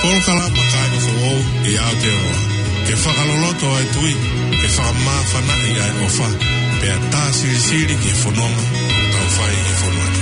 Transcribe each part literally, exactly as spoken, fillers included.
Polkala makai no fo e Aotearoa. Ke whakaloloto ai tui, ke whakamawhana i ai ofa. Pea tā siri siri ke whanonga, tau whai i whanonga.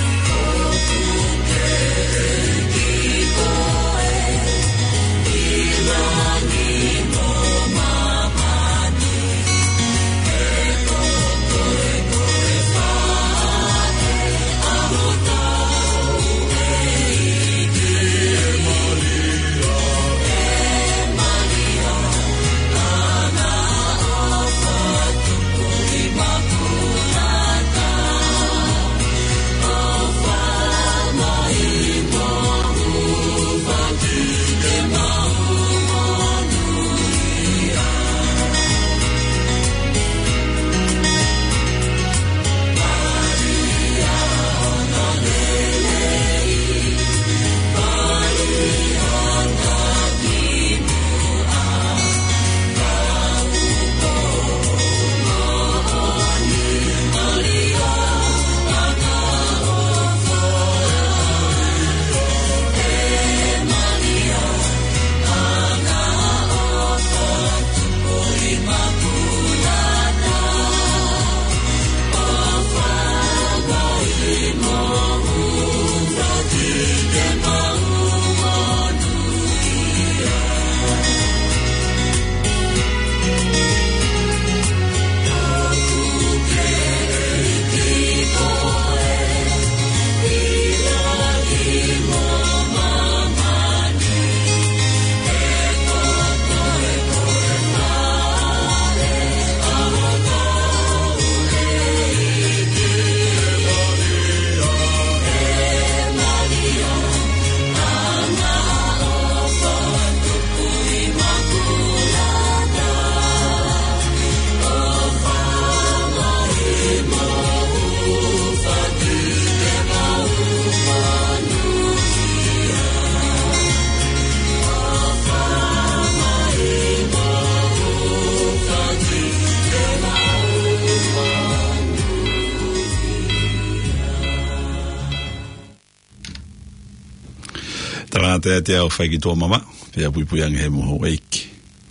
Te te au whai ki tō mama, pia pui pui ange he moho eiki.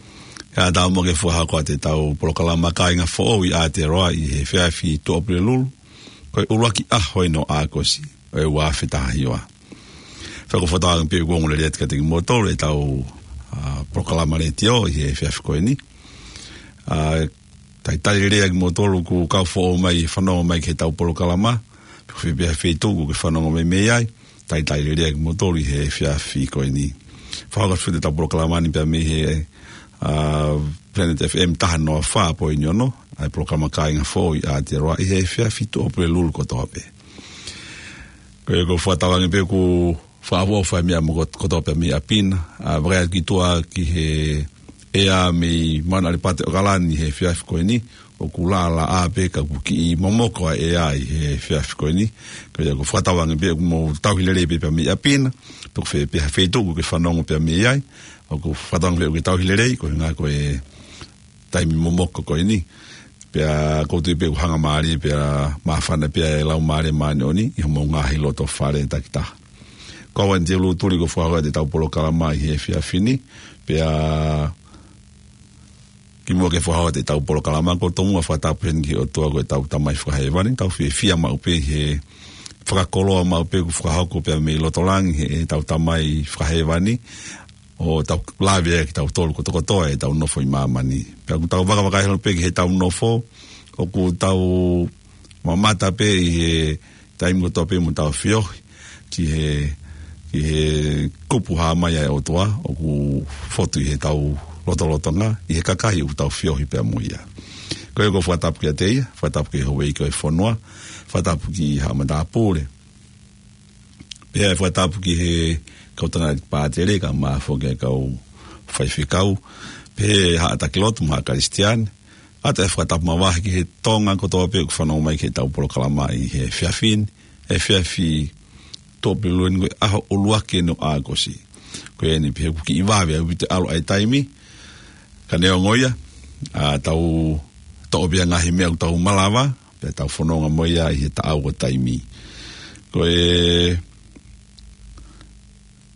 Ka tau mo ke fuha koa te tau polokala maka inga fō i Aotearoa i he whiawhi tō opere lulu, koe uruaki ahoi no ākosi, o e wā whitahi oa. Whako whataanga pia kuongo le reatika te ki moto, le tau polokala mare te o i he whiawhi koe ni. Tai tari rea ki moto ku kau fō mai whanonga mai ke tau polokala ma, pia pia whituku ke whanonga mai mei ai, tai tai rea ki motori he whiawhi koe ni. Whakakas white tau proklaamani pia me he uh, Planet F M taha noa wha po i nyono, ai proklama ka inga fō i Aotearoa i he whiawhi tō opere lulu kotoa pe. Koe ko whatawangi pe ku whaafo whai mea mo kotoa pe me a pina, a whakaya ki toa ki he ea me mana ripate o kalani he whiawhi koe ni, o ku la la a pe ka ku ki i momoko a e ai he whiawhi koe ni. Koe ko whatawangi pe ku mo tauhilere pe pe me a pina, pe ku pe whaituku ke whanongo pe me ai, o ku whatawangi pe ku tauhilere, koe ngā koe taimi momoko koe ni. Pe a koutu pe ku hanga maari, pe a mawhana pe a lau maari maani oni, i homo ngahi loto whare takitaha. Kawan te ulu turi ko whahoa te tau polokala mai he whiawhi ni, pe a ki mua ke whahawa te tau polokalama ko tonga whatapen ki o tua koe tau tamai whakahewani, tau whi fia mau pe he whakakoloa mau pe ku whakahauko pe me lotolangi he tau tamai whakahewani, o tau lawea ki tau tolu kotokotoa e tau nofo i mamani. Pea ku tau wakawakahelo pe ki he tau nofo, o ku tau mamata pe i he taimu kotoa pe mu tau whiohi, ki he, ki he kupu haa mai ai o toa, o ku fotu i he tau lotolotonga, i he kakahi u tau whiohi pea muia. Koe ko whatapu ki a teia, whatapu ki hawei koe whanua, whatapu ki hamada apure. Pea whatapu ki he kautanga pātere, ka maa whoke kau whaiwhikau, pe haata kilotu maha karistiane, ata e whatapu mawahi ki he tonga kotoa pe ku whanau mai ki he tau polokalama i he whiawhin, he whiawhi tōpe luen koe aho uluake no ākosi. Koe ni pe ku ki iwawe au vite alo ai taimi, ka neo ngoia, a tau to'opia ngahi mea ku tau malawa, pe tau whanonga moia i he ta au o taimi. Koe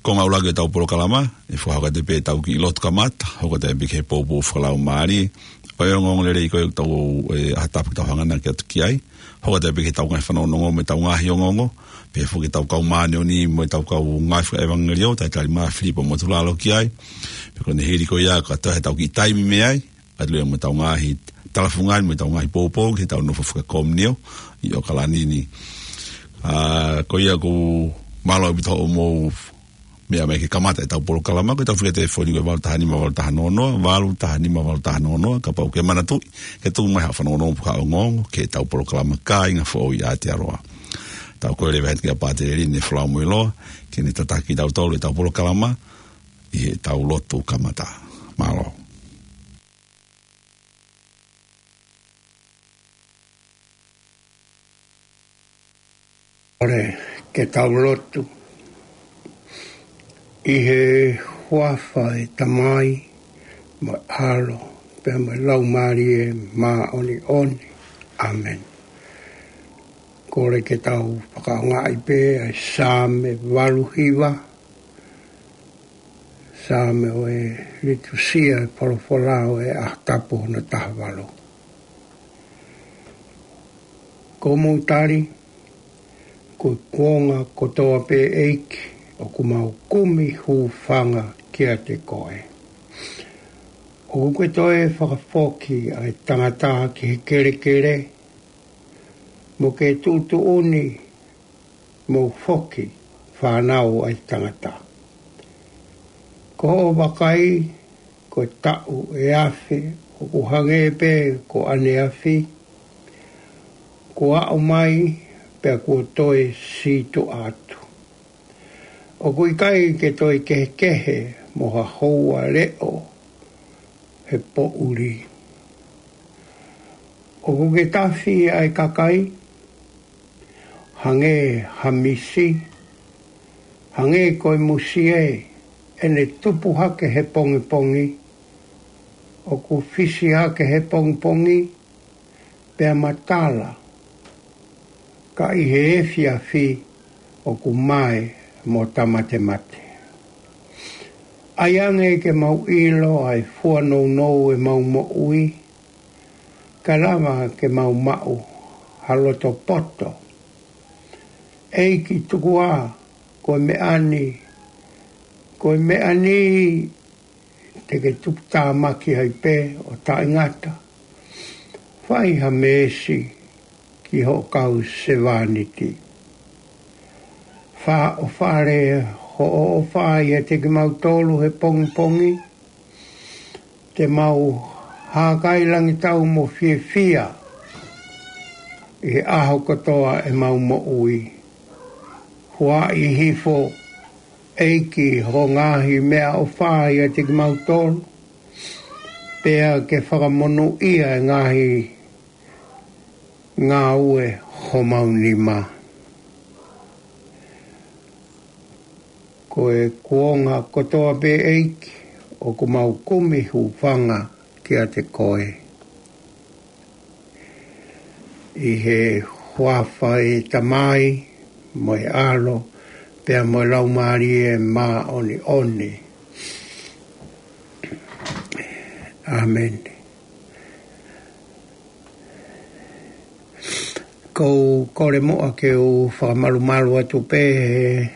Konga ulage tau polo kalama, e whahaka te pē tau ki lot kamata, hoka te bike pōpō whakalau maari, pai o ngong lere i koe tau e ahatapu tau hangana ki atu ki ai, hoka te bike tau ngai whanonongo me tau ngahi o ngongo, pē fuki tau kau maani o ni, mo tau kau ngai whaka evangeli o, tai tari maa flipa mo tulalo ki ai, pe kone heri ko ia, ka tohe tau ki taimi me ai, atlua mo tau ngahi talafungai, mo tau ngahi pōpō, ki tau nofa whaka komnio, i o kalanini. Uh, ko ia ku malo bito o mo mea me ke kamata e tau polo kalama, ko tau whika te whoni koe walu tahani ma walu tahanonoa, walu tahani ma walu tahanonoa, ka pau ke manatui, ke tu mai hawhanonoa puka o ngongo, ke tau polo kalama ka inga whao i ate aroa. Tau koe le vehet kia pāte eri ne whalau mo iloa, ke ne tataki tau tau le tau polo kalama, i he tau lotu kamata. Malo. Ore, ke tau lotu. I he huafa e tamai, mo alo, pe mo lau maari e ma oni oni. Amen. Kore ke tau whakaonga i pe ai sāme waluhiwa. Sāme o e ritusia e polofolao e ahtapo na tahawalo. Ko moutari, ko kuonga kotoa pe eiki, o kumau kumi hu whanga kia te koe. O koe toe whakafoki ai tangata ki he kere kere, mo ke tūtu uni mo foki whanau ai tangata. Ko o wakai, ko tau e awhi, o ku hange pe ko ane awhi, ko au mai pe ko toe si tu atu. O kui kai ke toi kehe kehe mo ha houa leo he po uri. O kuke tawhi ai kakai, hange hamisi, hange koi musie, ene tupu hake he pongi pongi, o ku fisi hake he pongi pongi, pea matala, ka i he efia fi o ku mai, mo tamate mate. Aiange ke mau ilo ai fua nou nou e mau mo ui, kalama ke mau mau haloto poto. Eiki tukua koe me ani, koe me ani te ke tukta maki hai pe o ta ingata. Whai ha meesi ki ho kau sevaniti. Wha o whare ho o whai e te ki mau tolu he pongi pongi, te mau hākai langi tau mo fie fia, i aho katoa e mau mo ui. Hua i hifo eiki ho ngahi mea o whai e te ki mau tolu, pea ke whakamonu ia e ngahi ngā ue ho mau ni ma. Ko e kuonga kotoa pe eiki, o ku mau kumi hu whanga kia te koe. I he huawha e tamai, mo e alo, pea mo e lau maari e ma oni oni. Amen. Ko kore moa ke u whakamalu malu atu pe he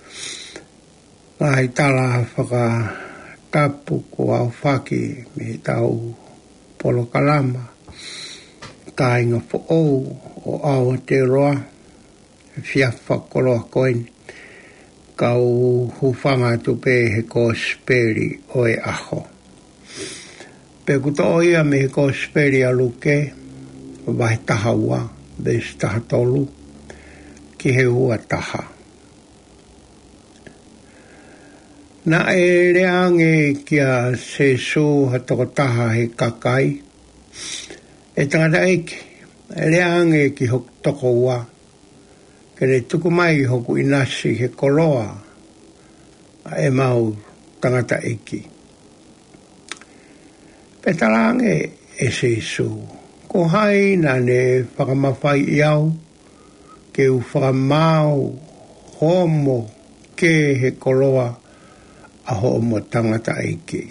ngai tala whaka tapu ko au whaki me tau polo kalama. Ka inga fo ou o au te roa, fiafa koloa koen, ka u hufanga tu pe he ko speri o e aho. Pe kuto o ia me he ko speri aluke, vai taha ua, bes taha tolu, ki he ua taha. Na e reange kia se su hatoko taha he kakai. E tangata eke, e reange ki hok toko ua. Kere tuku mai hoku inasi he koloa. E mau tangata eke. Pe talange e se su. Ko hai na ne whakamawhai iau. Ke u whakamau homo ke he koloa. a ho mo tangata eiki.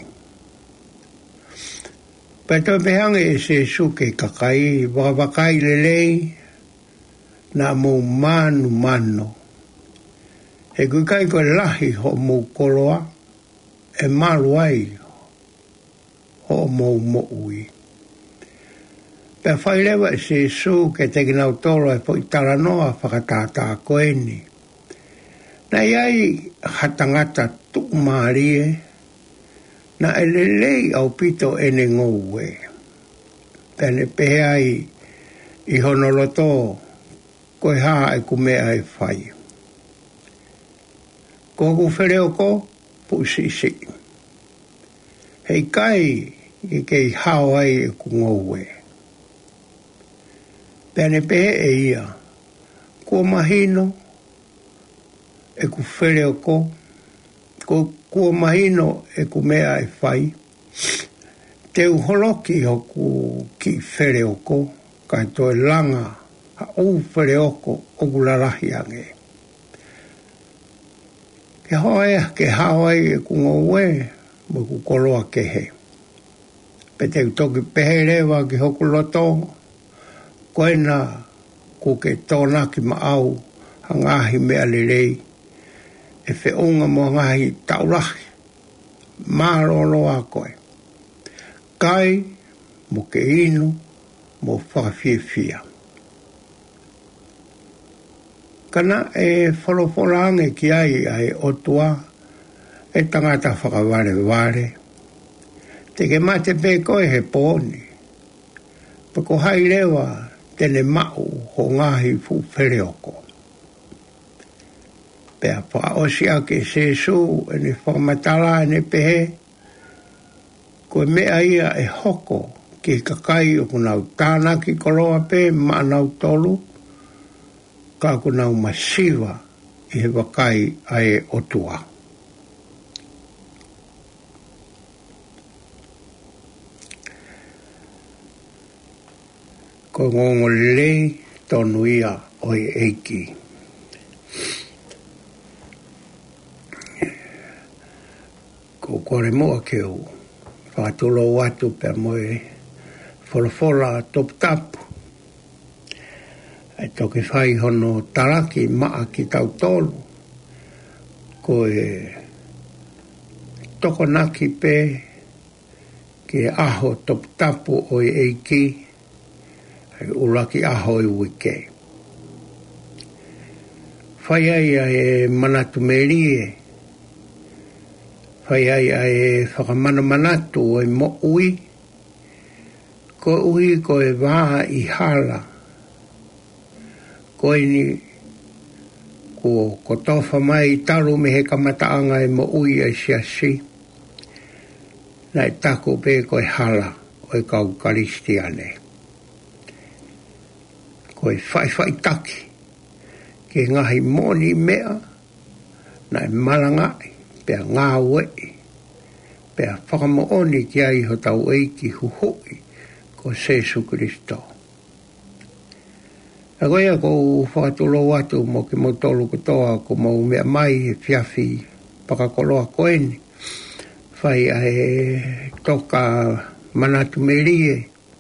Pato pehange e se suke kakai, wakawakai lelei, na mo manu mano. E kui kai koe lahi ho mo koloa, e malu ai ho mo mo ui. Pea whailewa e se su ke te kinau tolo e po i taranoa whakatata koeni. Na iai hatangata tuk maarie, na e lelei au pito ene ngouwe. Pea ne peheai i honoloto koe haa e kumea e whai. Ko ku whereo ko, pu si si. Hei kai i kei hao ai e ku ngouwe. Pea ne pehe e ia, kua mahino e ku whereo ko, kua mahino e ku mea e whai, te uholoki ho ku ki whereo ko, kai toi langa ha u whereo ko o ku larahi ange. Ke hoa ke hawai e ku ngauwe, mo ku koloa ke he. Pe te utoki pehe rewa ki hoku loto, koena ku ke tōnaki maau, hangahi mea lelei, e whiunga mo ngahi taurahi, mārolo a koe. Kai, mo ke inu, mo whakawhiawhia. Kana e wholoforange ki ai ai otua, e tangata whakaware ware. Te ke mate pe koe he pōni. Pako hai rewa, tene mau ho ngahi fu whereoko. Pea pa osi ake se su e ne whakamatala e ne pehe, koe mea ia e hoko ki kakai o kunau tānaki koloa pe maanau tolu, ka kunau masiwa i he wakai ai otua. Ko ngongo lei tonu ia oi eiki. Ko kore moa keu, whakatulo watu pe moe wholofola top tapu. E toki whai hono taraki maa ki tau tolu. Ko e toko naki pe ki aho top tapu oi eiki, e ulaki aho i wike. Whai ai e manatu merie, whai ai e whakamana manatu o e mo ui, ko ui ko e waha i hala, ko ni ko ko tofa mai taru me he kamataanga e mo ui e siasi, na e tako pe ko e hala o e kau karistiane. Ko e whai whai taki, ke ngahi moni mea, na e malangai, pea ngā wei, pea whakamooni ki ai ho tau eiki huhui, ko Sesu Kristo. A koea ko whakatulo watu mo ki mo tolu kutoa ko mo mea mai e whiawhi pakakoloa koeni, whai a e toka manatu merie,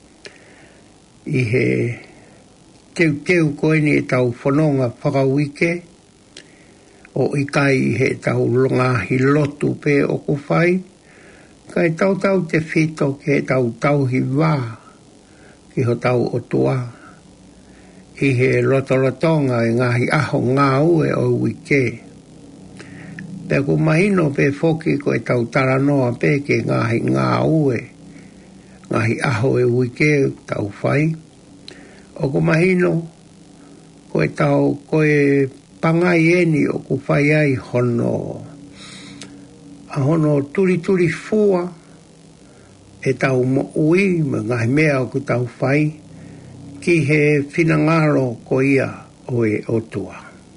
i he teu teu koeni e tau whanonga whakawike, o i kai he tau longa hi lotu pe o ko whai, kai tau tau te whito ke tau tau hi wā, ki ho tau o tua, i he lotolotonga e ngahi aho ngā ue o wike. Pe ko mahino pe whoki ko e tau taranoa pe ke ngahi ngā ue, ngahi aho e wike tau whai, o ko mahino ko e tau ko e pangai eni o ku whai ai hono a hono turi turi fua e tau mo ui me ngahi mea o ku tau whai ki he whinangaro ko ia o e otua.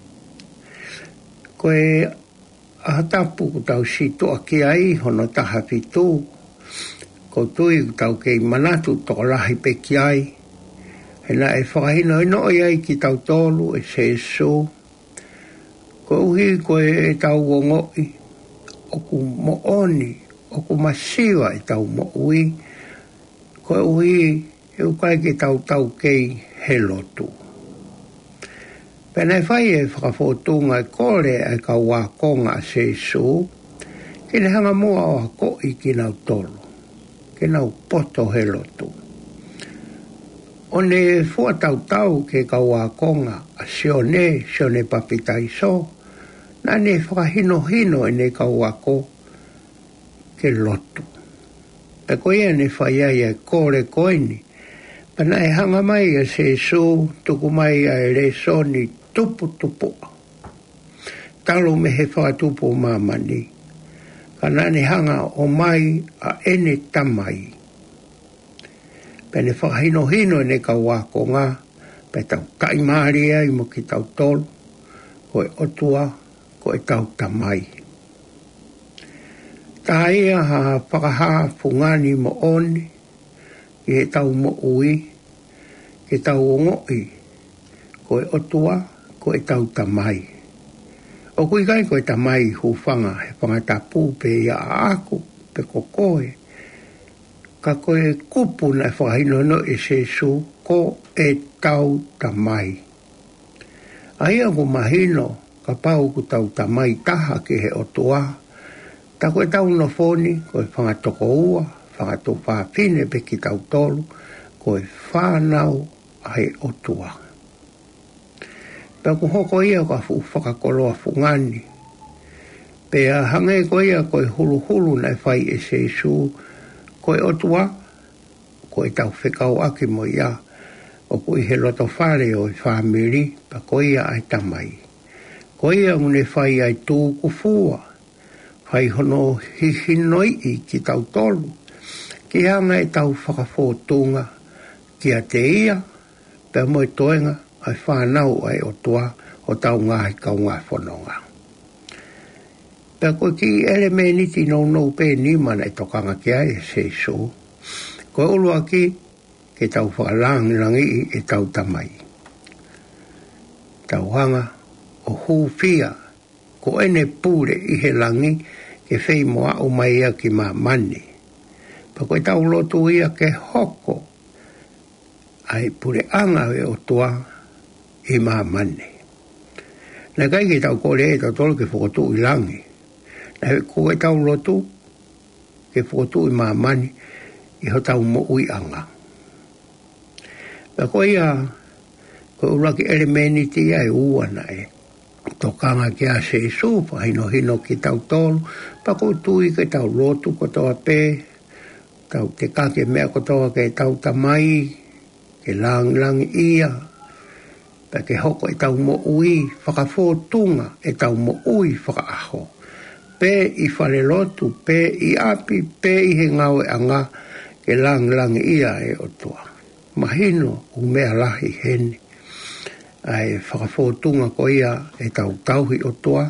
Ko e ahatapu ku tau si toa ki ai hono taha fitu ko tui ku tau kei manatu toko lahi pe ki ai he na e whakahino e no ai ki tau tolu e se so ko uhi ko e tau wongoi o ku mooni, o ku masiwa e tau mo ui, ko ui e ukai ki tau tau kei he lotu. Pena e whai e whakawhotunga e kore e ka wakonga a se su, ki ne hanga mua o a koi ki nau tolu, ki nau poto he lotu. O ne fua tau tau ke ka wakonga a sione, sione papitai so, na ne whakahino hino e ne ka wako ke lotu. E koe e ne whai ai e kore koini, pana e hanga mai a se su, tuku mai a e re soni tupu tupu. Talo me he whakatupu mamani, kana ne hanga o mai a ene tamai. Pene whakahino hino ne ka wako ngā, pe tau taimaria i mo ki tau tolu, koe otua, koe tau tamai. Tā ia ha whakaha fungani mo oni, ki he tau mo ui, ki tau ongoi, koe otua, koe tau tamai. O kui kai koe tamai hufanga, he whangatapu pe ia aku, pe kokoe, ka koe kupu na whahino no e se su, ko e tau tamai. Aia ku mahino, ka pau ku tau tamai taha ki he otua, ta koe tau no foni, koe whangatoko ua, whangato whapine pe ki tau tolu, koe whanau ai otua. Pea ku hoko ia ka fu whakakoloa fungani, pea hange ko ia koe hulu hulu na whai e se su, koe otua, koe tau whekau aki mo ia, o koe he loto whare o i whamiri, pa koe ia ai tamai. Koe ia une whai ai tū kufua, whai hono hihinoi i ki tau tolu, ki hanga e tau whakawhotunga, ki a te ia, pe moe toenga, ai whanau ai otua, o tau ngāhi kau ngā whanonga. Pea koe ki ele me niti nou nou pe ni mana e tokanga ki ai e se so. Koe ulua ki, ke tau whakalang rangi e tau tamai. Tau hanga, o hu fia, ko ene pure i he langi, ke whei moa o mai ia ki mā mani. Pa koe tau lotu ia ke hoko, ai pure anga e o tua i mā mani. Nā kai ki tau kore e tau tolu ke whakotu i langi. Nā koe tau lotu ke whakotu i mā mani i ho tau mo ui anga. Nā koe ia, koe uraki elemeniti ia e ua na e. Tokanga ki a se supa, hino hino ki tau tolu, pa koe tui ke tau lotu ko toa pe, tau te kake mea ko toa ke tau tamai, ke lang lang ia, pa ke hoko e tau mo ui, whakawhotunga e tau mo ui whakaaho. Pe i whare lotu, pe i api, pe i he ngau e anga, ke lang lang ia e o toa. Mahino u mea lahi hene. Ai whakawhotunga ko ia e tau tauhi o toa,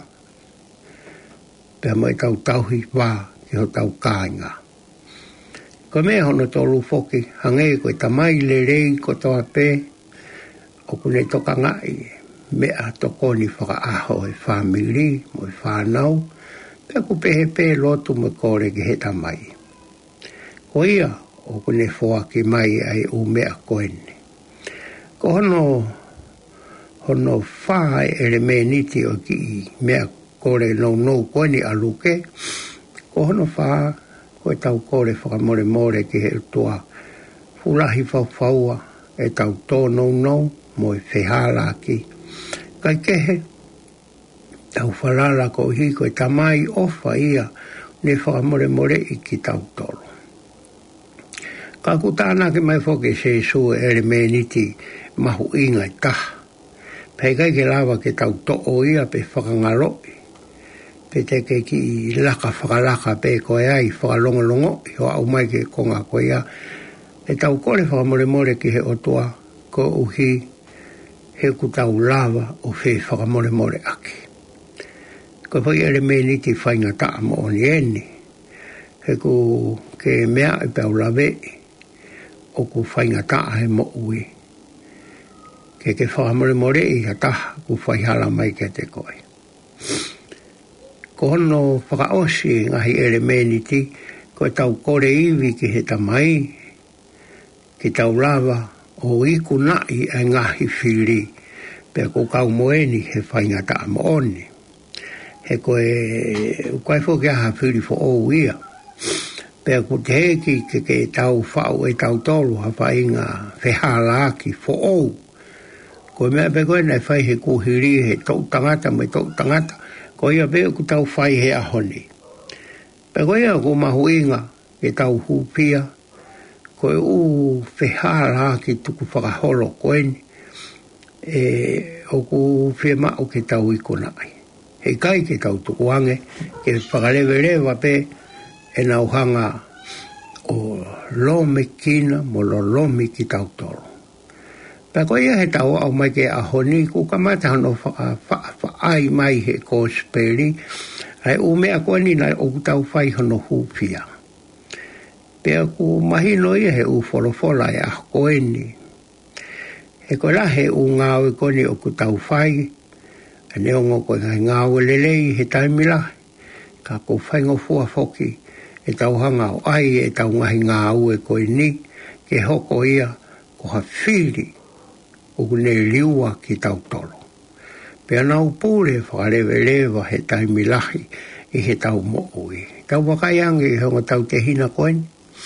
pe mai tau tauhi wā ki ho tau kāinga. Ko mea hono tolu foki, hangei koe tamai le rei ko toa pe, o kune toka ngai, mea tokoni whakaaho e whamiri, mo e whanau, pe ku pehe pe lotu me kore ki he tamai. Ko ia, o kune whoaki mai ai u mea koene. Ko hono, hono whae ere me niti o ki mea kore nou nou koene aluke, ko hono whae, ko e tau kore whakamore more ki he utua, fulahi whau whaua, e tau tō nou nou, mo e whehala ki. Kai kehe, tau whalala ko hi ko e tamai ofa ia, ne whakamore more i ki tau tolu. Ka kutana ke mai whoke se su ere me niti mahu inga i taha. Pei kai ke lawa ke tau to'o ia pe whakangaroi. Pe te ke ki laka whakalaka pe koe ai whakalongolongo i hoa au mai ke konga koe ia. E tau kore whakamore more ki he otua ko uhi he ku tau lawa o whi whakamore more aki. Ko pai ere me niti whainga taa mo oni eni. He ku ke mea i pau lawe o ku whainga taa he mo ui. Ke ke whakamore more i ha taha ku whaihala mai ke te koe. ko hono whakaosi ngahi elemeniti, ko tau kore iwi ki he tamai, ki tau lava o iku nai ai ngahi whiri, pe ko kau moeni he whaingata a mooni. He koe, koe whoki aha whiri fo o ia. Pe ko te heki ke ke tau whau e tau tolu ha whainga whehalaki fo o. Koe mea pe koe nei whai he kuhiri he tau tangata mai tau tangata, ko ia pe ku tau whai he ahoni. Pe koe ia ko mahuinga ke tau hupia, koe u whehalaki tuku whakaholo koe ni, e o ku whemau ke tau ikonai. He kai ke tau tukuange, ke whakalewe rewa pe, e nau hanga o lome kina mo lo lomi ki tau tolo. Pea koe ia he tau au mai ke ahoni, ku kamata hano whaai mai he kosperi, ai u mea koe ni nai o tau whai hano hupia. Pea ku mahino ia he u wholofola e ah koe ni. He koe la he u ngāwe koe ni o ku tau whai, e neongo koe ngai ngāwe lelei he taimilahi, ka ko whaingo fua foki, e tau hanga o ai e tau ngahi ngāwe koe ni, ke hoko ia ko ha whiri, o kune liua ki tau tolo. Pea nau pūre whakarewe lewa he taimilahi i he tau mo'ui. Tau wakaiangi i hongo tau te hina koen.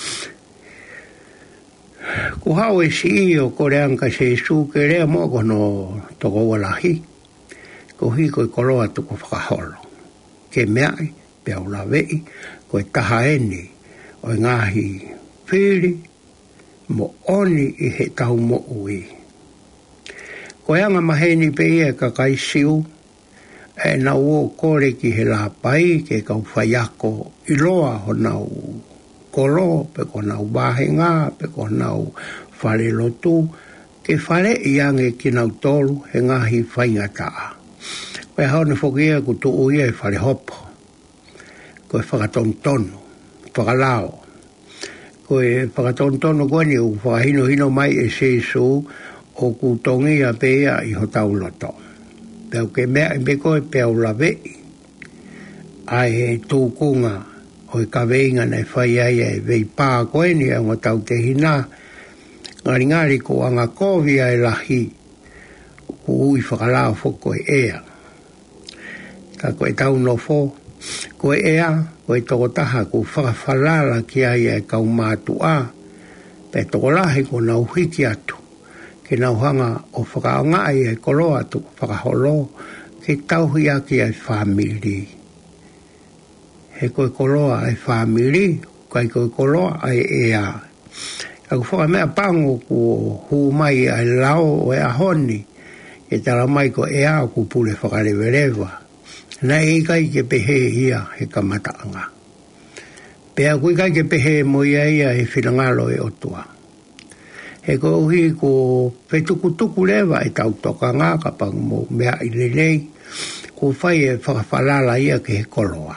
Ku hau e si i o kore anka se isu ke rea mo kono toko walahi. Ko hi koe koloa tuku whakaholo. Ke meai, pea ula vei, koe taha eni o ngahi whiri mo oni i he tau mo'ui. Koe anga maheni pe ia ka kai siu, e na uo kore ki he la pai, ke kau whaiako i loa ho nau kolo, pe ko nau bahenga, pe ko nau whare lotu, ke whare i ange ki nau tolu he ngahi whaingataa. Koe haone whokia ku tu uia e whare hopo, koe whakatontono, whakalao, koe whakatontono koe ni u whakahino hino mai e seisu, o ku tongia pea i ho tau loto. Pea ke mea i me koe pea ula vei. Ai he tūkunga o i ka veinga nei whai ai e vei pā koe ni a ngā tau te hina. Ngari ngari ko anga kovi ai lahi ku ui whakalao whoko e ea. Ka koe tau no fo. Koe ea, koe toko taha ku whakawhalala ki ai e kau mātua. Pea toko lahi ko nau hiki atu. Ke nau hanga o whakaongai e koloa tu whakaholo, ke tauhi aki ai whamiri. He koe koloa ai whamiri, kai koe koloa ai ea. Aku whakamea pango ku hu mai ai lao o e ahoni, e tala mai ko ea ku pule whakarewerewa. Nei kai ke pehe ia he kamataanga. Pea kui kai ke pehe mo ia ia he whinangalo e otua. He ko uhi ko whetukutuku lewa e tau toka ngā kapang mo mea i lelei, ko whai e whakawhalala ia ke he koloa.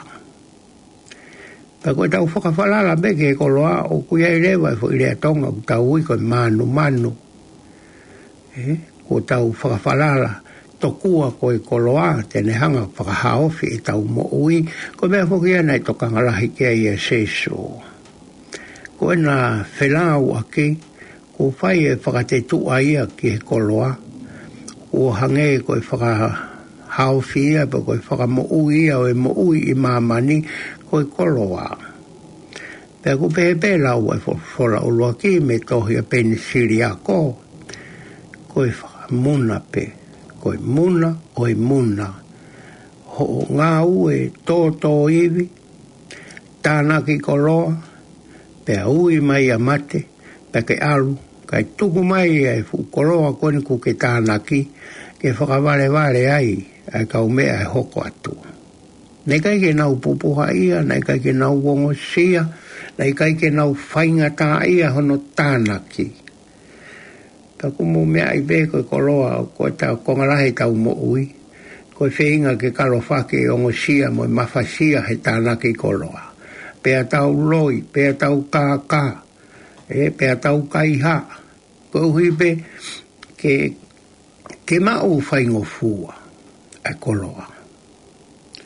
Pa koe tau whakawhalala me ke he koloa, o kuia i lewa e fo i lea tonga, ku tau ui koe manu manu. Eh? Ko tau whakawhalala, tokua koe koloa, tene hanga whakahaofi e tau mo ui, ko mea whokia nei toka ngalahi kia i e seso. Ko na whelau ake, ko whai e whakatetua ia ki he koloa, ko hange koe whakahauwhi ia, pa koe whakamoui ia o e moui i mamani koe koloa. Pea ko pehe lau e whola ulua ki me tohi a penisiri a ko, koe whakamuna pe, koe muna o e muna, ho ngā ue tō tō iwi, tāna ki koloa, pea ui mai a mate, pe ke alu, kai tuku mai e fu koloa koni ku ke tānaki, ke whakawale wale ai, ai kau mea e hoko atu. Nei kai ke nau pupuha ia, nei kai ke nau wongo sia, nei kai ke nau whainga tā ia hono tānaki. Ka kumu mea i be koe koloa, koe tau kongarahe tau mo ui, koe whainga ke kalo whake ongo sia mo mawhasia he tānaki koloa. Pea tau loi, pea tau kākā, e pea tau kaiha, ko uhi pe ke, ke mau whaingo fua, e koloa.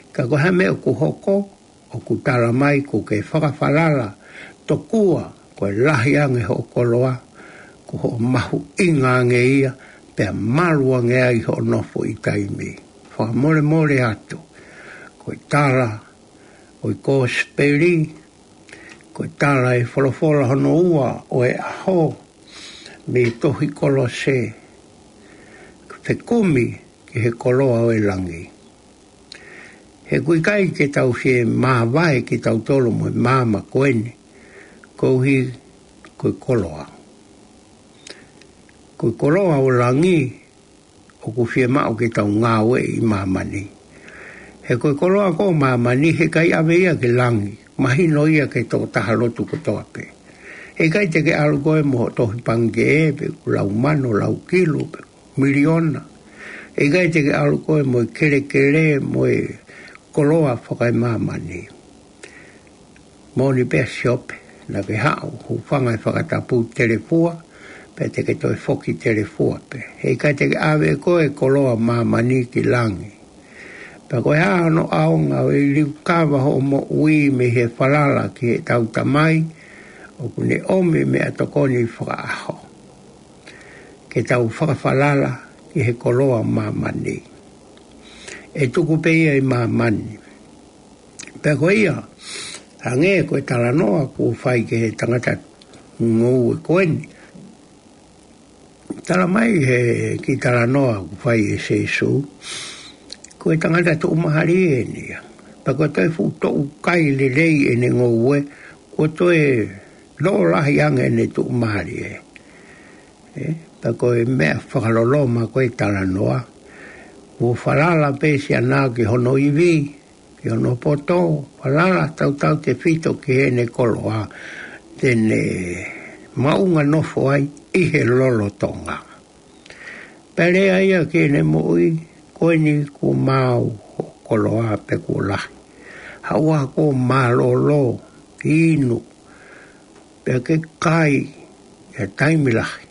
Ka ko hame o ku hoko, o ku tala mai ku ke whakawhalala, to kua ko e lahi ange ho koloa, ko ho mahu inga ange ia, pea malua nge ai ho nofo i taimi. Whakamore more atu, ko e tala, o i ko speri, ko e tala e wholofola hono ua, o e aho, me tohi kolo se, te kumi ki he koloa o e langi. He kui kai ke tau fie maa vai ki tau tolo mo e maa ma koeni, kouhi kui koloa. Kui koloa o langi, o ku fie maa o ki tau ngawe i maa mani. He kui koloa ko maa mani, he kai ave ia ki langi, mahino ia ke tō tahalotu ko toape. He kai te ke alu koe mo tohi pange e, pe lau mano, lau kilo, pe miliona. E kai te ke alu koe mo kere kere, mo e koloa whakai mamani. Moni pia siope, na ke hao, hu whangai whakatapu telefua, pe te ke toi whoki telefua pe. E kai te ke awe koe koloa mamani ki langi. Pe koe hao no aonga, o i liu kawa ho mo ui me he whalala ki he tau tamai, o kune ome me atokoni whakaaho. Ke tau whakawhalala ki he koloa mamani. E tuku peia i mamani. Pe koe ia, hange koe talanoa ku whai ke he tangata ngou e koeni. Tala mai he ki talanoa ku whai e sesu, koe tangata tu umahari e nia. Pe koe toi fu tou kai le rei e ne ngou e, koe toi loo lahi ange ne tu umahari e. Pe koe mea whakaloloma koe talanoa, o falala pesi ana ki hono iwi, ki hono poto, falala tau tau te fito ki hene koloa, tene maunga nofo ai, ihe lolo tonga. Pere aia ki hene mui, koeni ku mau koloa pe ku lahi. Haua ko malolo, inu, pe ke kai, e taimilahi.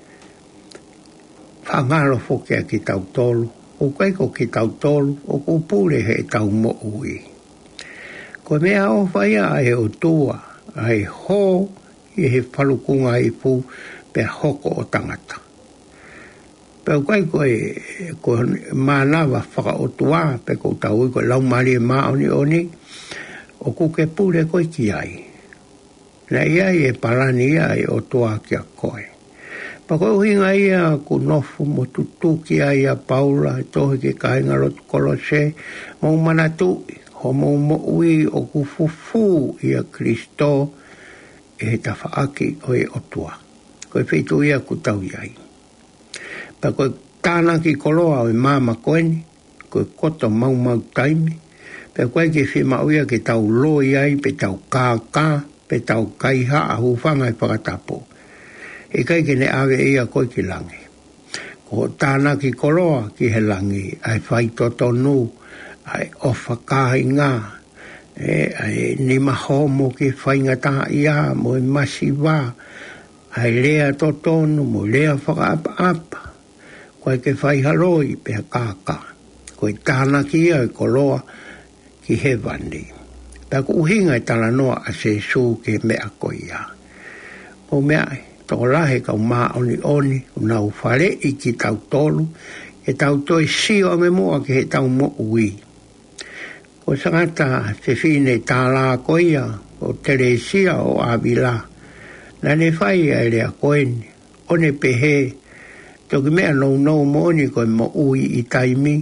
Whangalo fokia ki tau tolu, o koe ko ki tau tolu, o ko pure he tau mo ui. Ko mea o whaia ai o tua, ai ho, i he whalukunga i pu, pe hoko o tangata. Pe o koe koe, ko mānawa whaka o tua, pe ko tau i koe lau mari e maoni oni, o ku ke pure koe ki ai. Na iai e palani ai o tua ki a koe. Pako hinga ia ku nofu mo tutuki ai a Paula, tohi ke kainga lotu kolose, mo manatu, ho mo mo ui o ku fufu ia Kristo, e he tawhaaki o e otua. Koe wheitu ia ku tau iai. Pako tāna ki koloa o e māma koeni, koe koto mau mau taimi, pe koe ke whima uia ke tau lo iai, pe tau kākā, pe tau kaiha a hufanga i whakatapo. E kai ke ne awe ia koe ki langi. Ko tāna ki koloa ki he langi, ai whai totonu, ai ofa kāhi ngā, e, ai ni mahomo ki whainga taha ia, mo i masi wā, ai lea totonu, mo lea whakaapa apa, koe ke whai haroi pe kāka, koe tāna ki ia i koloa ki he wandi. Pako uhinga i tala noa a se su ke mea koe ia. O mea ai, tō lahe kau mā oni oni, nau whare i ki tau tolu, e tau toi sio ame mua ki he tau mo ui. Ko sangata te whine tā la koia, o Teresia o Avila, na ne whai a rea koeni, o ne pehe, toki mea nou nou moni koe mo ui i taimi.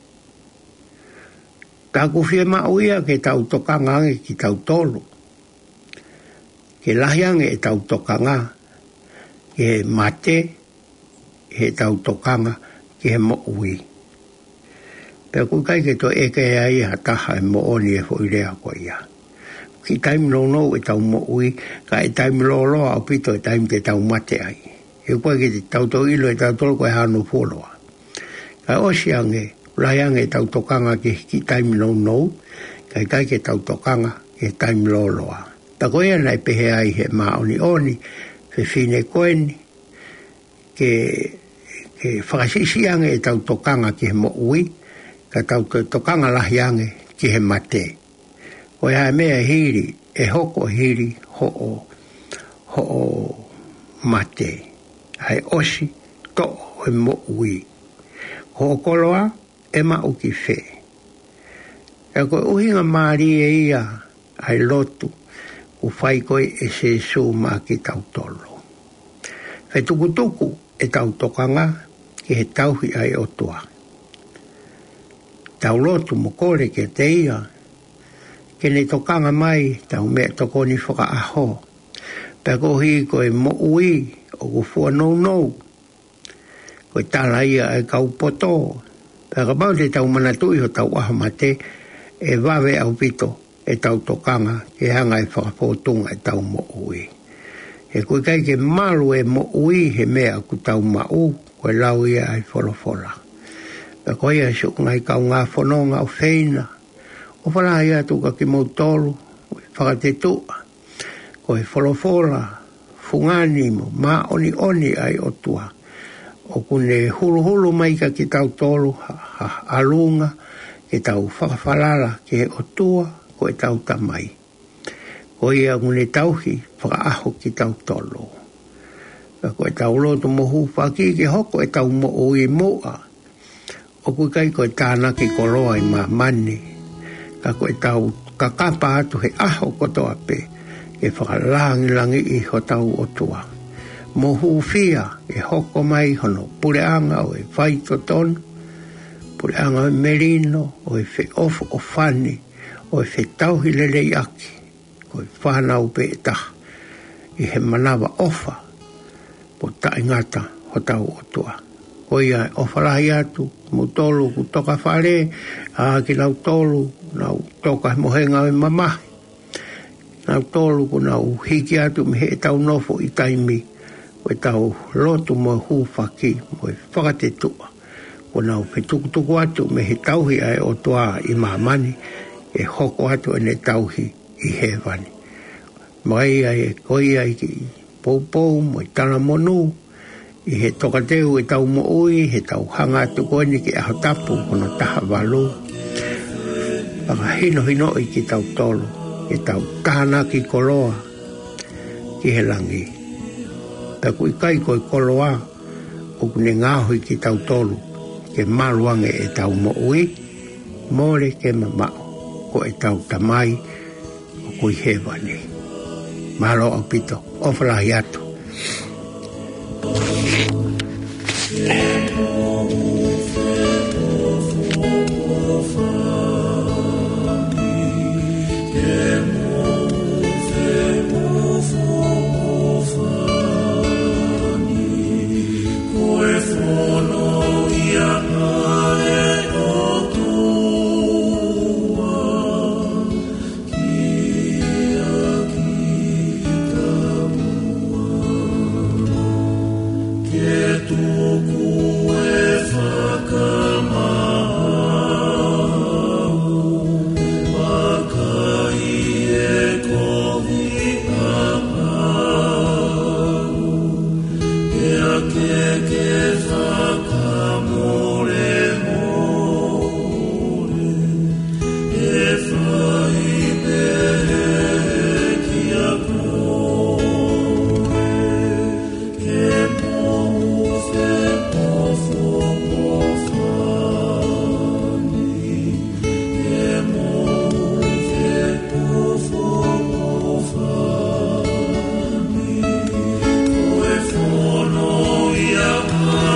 Tā kuwhia ma uia ke tau tokanga ange ki tau tolu. Ke lahi ange e tau tokanga, ke he mate, he tau tokanga, ke he mo ui. Pea kui kai ke to eke ea i hataha e mo oni e hoi rea koe ia. Ki taimi no no e tau mo ui, ka e taimi lo lo au pito e taimi te tau mate ai. E koe ke te tau to ilo e tau tolo koe hano foloa. Ka osi ange, lai ange e tau tokanga ke ki taimi no no, ka e kai ke tau tokanga ke taimi lo loa. Pa koe ana e pehe ai he maa oni oni, fe fine koeni, ke, ke whakasisi ange e tau tokanga ki he mo ui, ka tau tokanga lahi ange ki he mate. O ia mea hiri, e hoko hiri ho o, ho o mate. Ai osi to o e mo ui. Ho o koloa e ma uki fe. E koe uhinga maari e ia ai lotu u whai koe e se su ma ki tau tolo. Whai tuku tuku e tau tokanga ki he tauhi ai otua. Tau lotu mo kore ke te ia. Ke ne tokanga mai tau mea tokoni whaka aho. Pea kohi koe mo ui o ku fua nou nou. Koe tala ia e kau poto. Pea ka mau te tau manatui ho tau aho mate e wawe au pito e tau tokanga ke hanga e whakapotunga e tau mo ui. E koe kai ke malu e mo ui he mea ku tau mau koe lau ia ai wholofola. Pea koe ia su ngai kau ngā whanonga o wheina. O whala ia tuka ki mau tolu, whakatetua. Koe wholofola, fungani mo, mā oni oni ai o tua. O kune hulu hulu mai ka ki tau tolu, ha, ha, alunga, ke tau whakawhalala ke o tua, koe tau tamai. Koe ia ngune tauhi, whakaaho ki tau tolu. Koe tau loto mo hupaki ke hoko e tau mo ui moa. O koe kai koe tāna ki koloa i mā mani. Ka koe tau kakapa atu he aho kotoa pe. E whakalangi langi i ho tau o tua. Mo hufia e hoko mai hono pureanga o e whaitoton. Pureanga o e merino o e whe ofo o whani. O e whe tauhi lelei aki. Ko e whanau pe e taha. I he manawa ofa. Po ta ingata ho tau o tua. Ko ia o whalahi atu. Mo tolu ku toka whare. A ki nau tolu. Nau toka mohenga o mamahi. Nau tolu ku nau hiki atu me he tau nofo i taimi. Ko tau lotu mo hūwhaki mo e whakatetua. Ko nau petukutuku atu me he tauhi ai o toa i mamani. E hoko atu ene tauhi i he vani. Mai ai e koi ai ki poupou mo i tana monu. I he tokateu e tau mo ui, he tau hanga atu koini ki aho tapu kono taha walu. Paka hino hino i ki tau tolu, ki tau tāna ki koloa, ki he langi. Pea kui kai koi koloa, o kune ngāhui ki tau tolu, ke maluange e tau mo ui, mole ke mamao, ko e tau tamai, o kui hewani. Malo au pito, ofalahi atu. Oh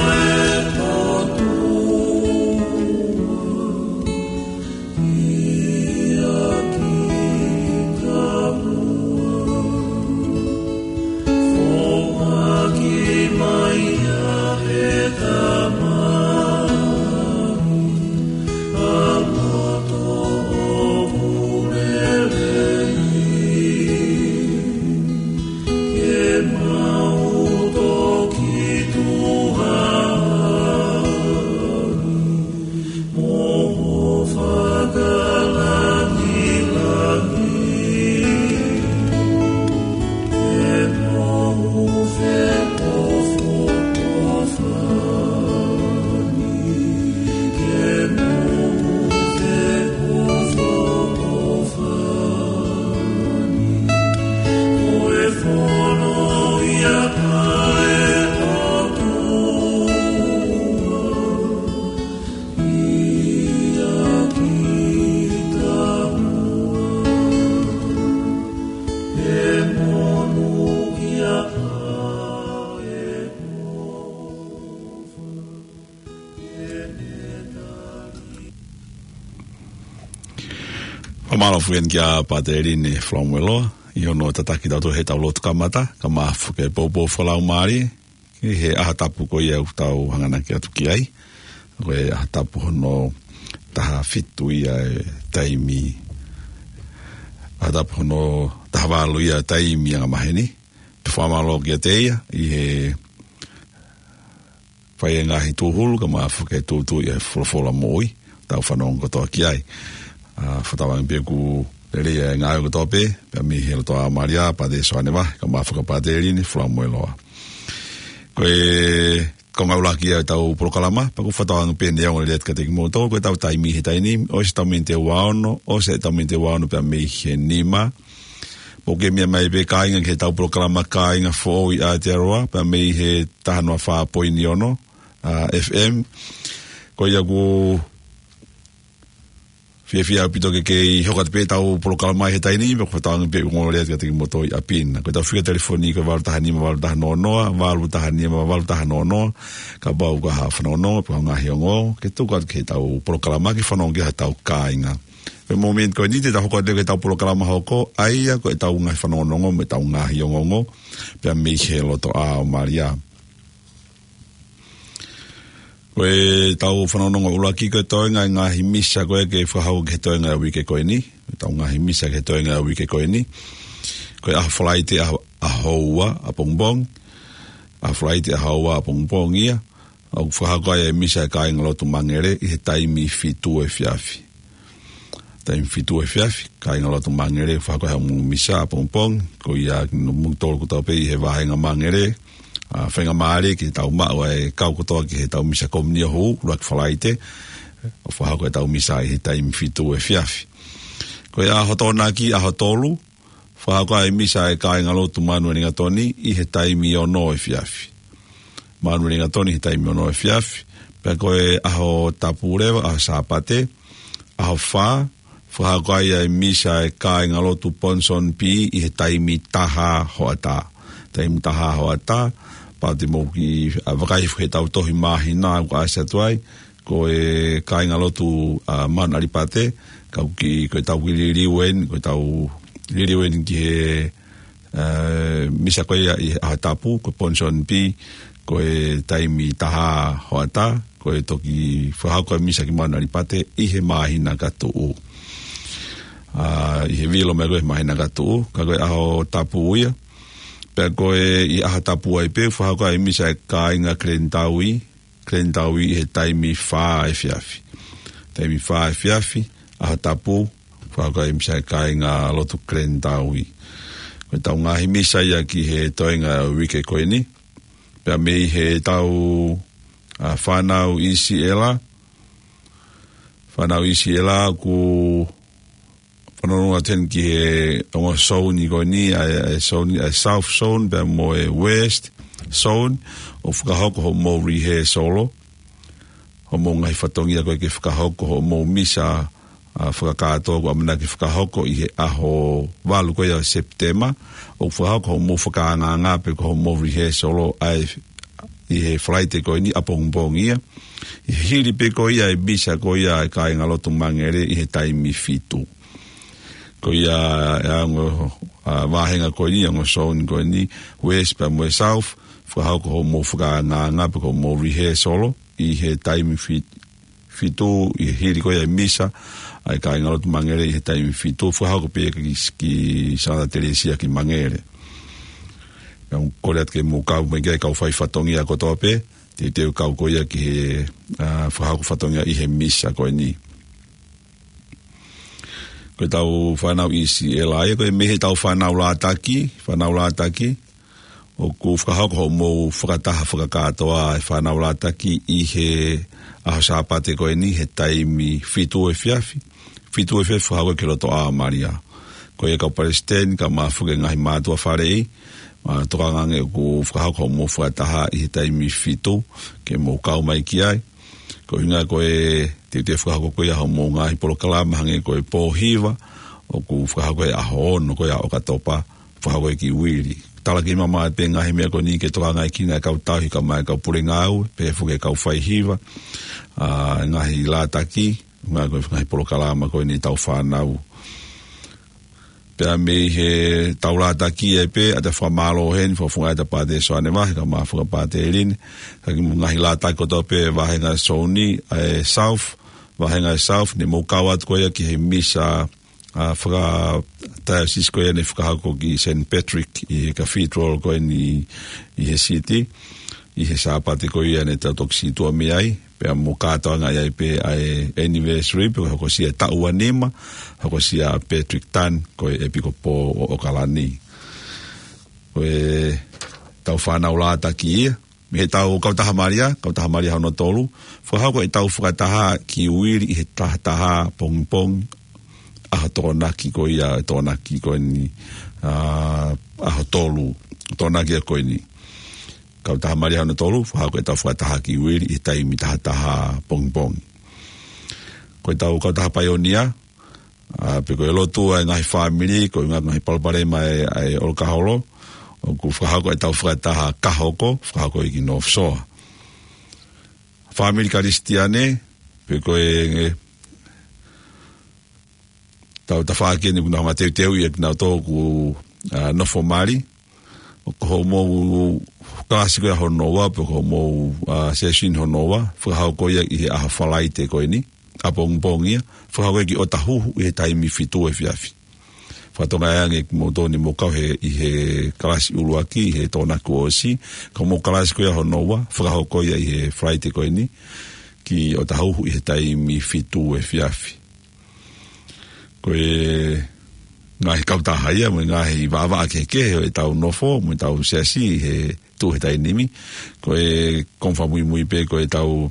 Kamala fuen kia pateri ni Flomwelo, i ono tataki tau he tau lotu kamata, ka maafu ke popo whalau maari, ki he ahatapu ko ia tau hangana ki atu ki ai, koe ahatapu hono taha fitu ia e taimi, ahatapu hono taha walu ia taimi anga maheni, pe whamalo ki a teia, i he whai e ngahi tūhulu, ka maafu ke tūtu ia wholofola moi, tau whanong kotoa ki ai. Uh, whatawang pia ku lere e ngāi o tope, pia mi he loto a Maria, pa de soane wa, ka mawhaka pa te rini, fula moe loa. Koe, ko ngaulaki e tau prokalama, pa ku whatawang pia nea o le ka teki moto, koe tau taimi he taini, o se tau mente waono, o se tau mente waono pia mi he nima, po ke mia mai pe kāinga ke tau prokalama kāinga fo i Aotearoa, pia mi he tahanua wha poini ono, uh, F M, koe ia ku Fia fia pito ke kei hokat pe tau polokalama he taini, me kwa tau pe ngore ka teki moto i apina. Ko tau fia telefoni ka walu taha nima, walu taha nonoa, walu taha nima, walu taha nonoa, ka bau ka haa whanonoa, pa ngahi ongo, ke tukat ke tau polokalama ki whanong ki ha tau kāinga. Pe moment ko ni te tau hokat ke tau polokalama hoko, aia ko e tau ngahi whanonongo, me tau ngahi ongo, pe a mei he loto a o Maria. Koe tau whanononga ulaki koe toenga ngahi misa koe ke whahau ke toenga a wike koe ni. Tau ngahi misa ke toenga a wike koe ni. Koe aha whalaite a haua a pongbong. Aha whalaite a haua a pongbong ia. Au whahau koe e misa e kāinga lotu mangere i he taimi fitu e fiafi. Taimi fitu e fiafi. Kāinga lotu mangere whahau koe mu misa a pongbong. Koe ia mung tolu kutau pe i he wahenga mangere. Uh, whenga maare ki tau mao e kau kotoa ki he tau misa komnia hou, ruak whalaite, o whahako e tau misa i he taimi fitu e fiafi. Koe a hotona ki a hotolu, whahako e misa e kāinga lotu manu e ringatoni i he taimi ono e fiafi. Manu e ringatoni i he taimi ono e fiafi, pia koe aho tapurewa, aho sāpate, aho whā, whahako e misa e kāinga lotu ponson pi i he taimi taha hoata. Taimi taha hoata, pāti mō ki a wakaifu he tau tohi mahi nā ko aisa tuai, ko e kāinga lotu a uh, man aripate, kau ki koe tau ki liriwen, koe tau liriwen ki he uh, misa koe i aha tapu, koe ponson pi, koe taimi taha hoata, koe toki whahau koe misa ki man aripate, i he mahi nā katu u. Uh, I he vilo me koe mahi nā katu u, ka koe aho tapu uia, pea koe i aha tapu ai pe, whahauka e misa e kāinga Krentaui, Krentaui he taimi whā e fiafi. Taimi whā e fiafi, aha tapu, whahauka e misa e kāinga lotu Krentaui. Koe tau ngahi misa ia ki he toenga wike koe ni, pea mei he tau uh, whanau isi ela, whanau isi ela ku Whanonga ten ki he onga zone i koe ni, a zone, a south zone, pia mo e west zone, o whakahoko ho mo rihe solo. Ho mo ngai whatongia koe ke whakahoko ho mo misa a whakakātoa ko amana ki whakahoko i he aho walu koe a September, o whakahoko ho mo whakaanga pe ko ho mo rihe solo ai i he whalaite koe ni apongpong ia. I he hiri pe koe ia e misa koe ia e kāinga lotu mangere i he taimi fitu. Ko ia e ango uh, wahenga ko ni, ango zone ko ni, west pa mo south, whakahau ko ho mo whakaanga ngā pa ko mo rihe solo, i he taimi fit, fitu, i he hiri ko ia misa, ai ka inga lotu mangere i he taimi fitu, whakahau ko pia ki, ki Santa Teresia ki mangere. Ang koreat ke mo kau me kia kau whai whatongi a kotoa pe, te teo kau ko ia ki he uh, whakahau ko whatongi i he misa ko ni. Koe tau whanau isi e lai, koe mehe tau whanau lātaki, whanau lātaki, o ku whakahauko ho mō whakataha whakakātoa e whanau lātaki i he aho sāpate koe ni, he taimi fitu e fiafi, fitu e fiafi whakahauko ke roto a Maria. Koe e kau Palestine, ka mafuke ngahi mātua wharei, ma toka ngange ku whakahauko ho mō whakataha i he taimi fitu, ke mō kau mai ki ai. Ko inga koe te te whakahako koe aho mō ngahi polokalama hange koe pōhiwa, o ku whakahako koe aho ono koe a okatopa, whakahako koe ki wiri. Tala ki mama e pe ngahi mea ko ni ke toka ngai kina e kau tauhi ka mai kau pure ngau, pe fuke kau whaihiwa, uh, ngahi lātaki, ngahi koe ngahi polokalama koe ni tau whanau. Pea me he taulata ki e pe, a te whamalo hen, fo funga e te pāte soane wahi, ka maa fuka pāte e rin. Ka ki ngahi la tai koto pe, wahenga Sony, e South, wahenga e South, ne mou kawat koia ki he misa, a whaka tae sis koia ne whakahako ki Saint Patrick, i he cathedral koia ni, i he city, i he sāpate koia ne tau toksi tua me ai, pea mo kātoanga iai pe ai anniversary, pe hoko sia taua nema, hoko sia Patrick Tan, koe epiko po o Okalani. Koe tau whanau lāta ki ia, me he tau kautaha maria, kautaha maria hano tolu, whahau koe tau whakataha ki uiri, i he tahataha pong pong, aha tōna ki koe ia, tōna ki koe ni, uh, aha tolu, tōna ki a koe ni. Kau taha maria hana tolu, whahau koe tau whakataha ki uiri, i taimi taha taha pong pong. Koe tau kau taha paionia, uh, pe koe lotu ai ngahi whamiri, koe ngahi palpare mai ai olkaholo, o ku whahau koe tau whakataha kahoko, whahau koe ki North Shore. Whamiri karistiane, pe koe nge, tau ta whaake ni kuna hama teu teu i e kina tōku uh, nofo mari, o ko mou kasi koe honoa, pe ko mou uh, session honoa, whakahau koe i he aha whalaite koe ni, a pongpongia, whakahau koe ki o tahuhu i he taimi fitu e fiafi. Whatonga eange ki mou tōni mou kau he, i he kalasi uruaki, i he tōnaku osi, ko mou kalasi koe honoa, whakahau koe i he whalaite koe ni, ki o tahuhu i he taimi fitu e fiafi. Koe ngahi kautaha ia, mo ngahi wawa ke ke, e tau nofo, mo tau sesi, he tu he tai nimi, koe konfa mui mui pe, koe tau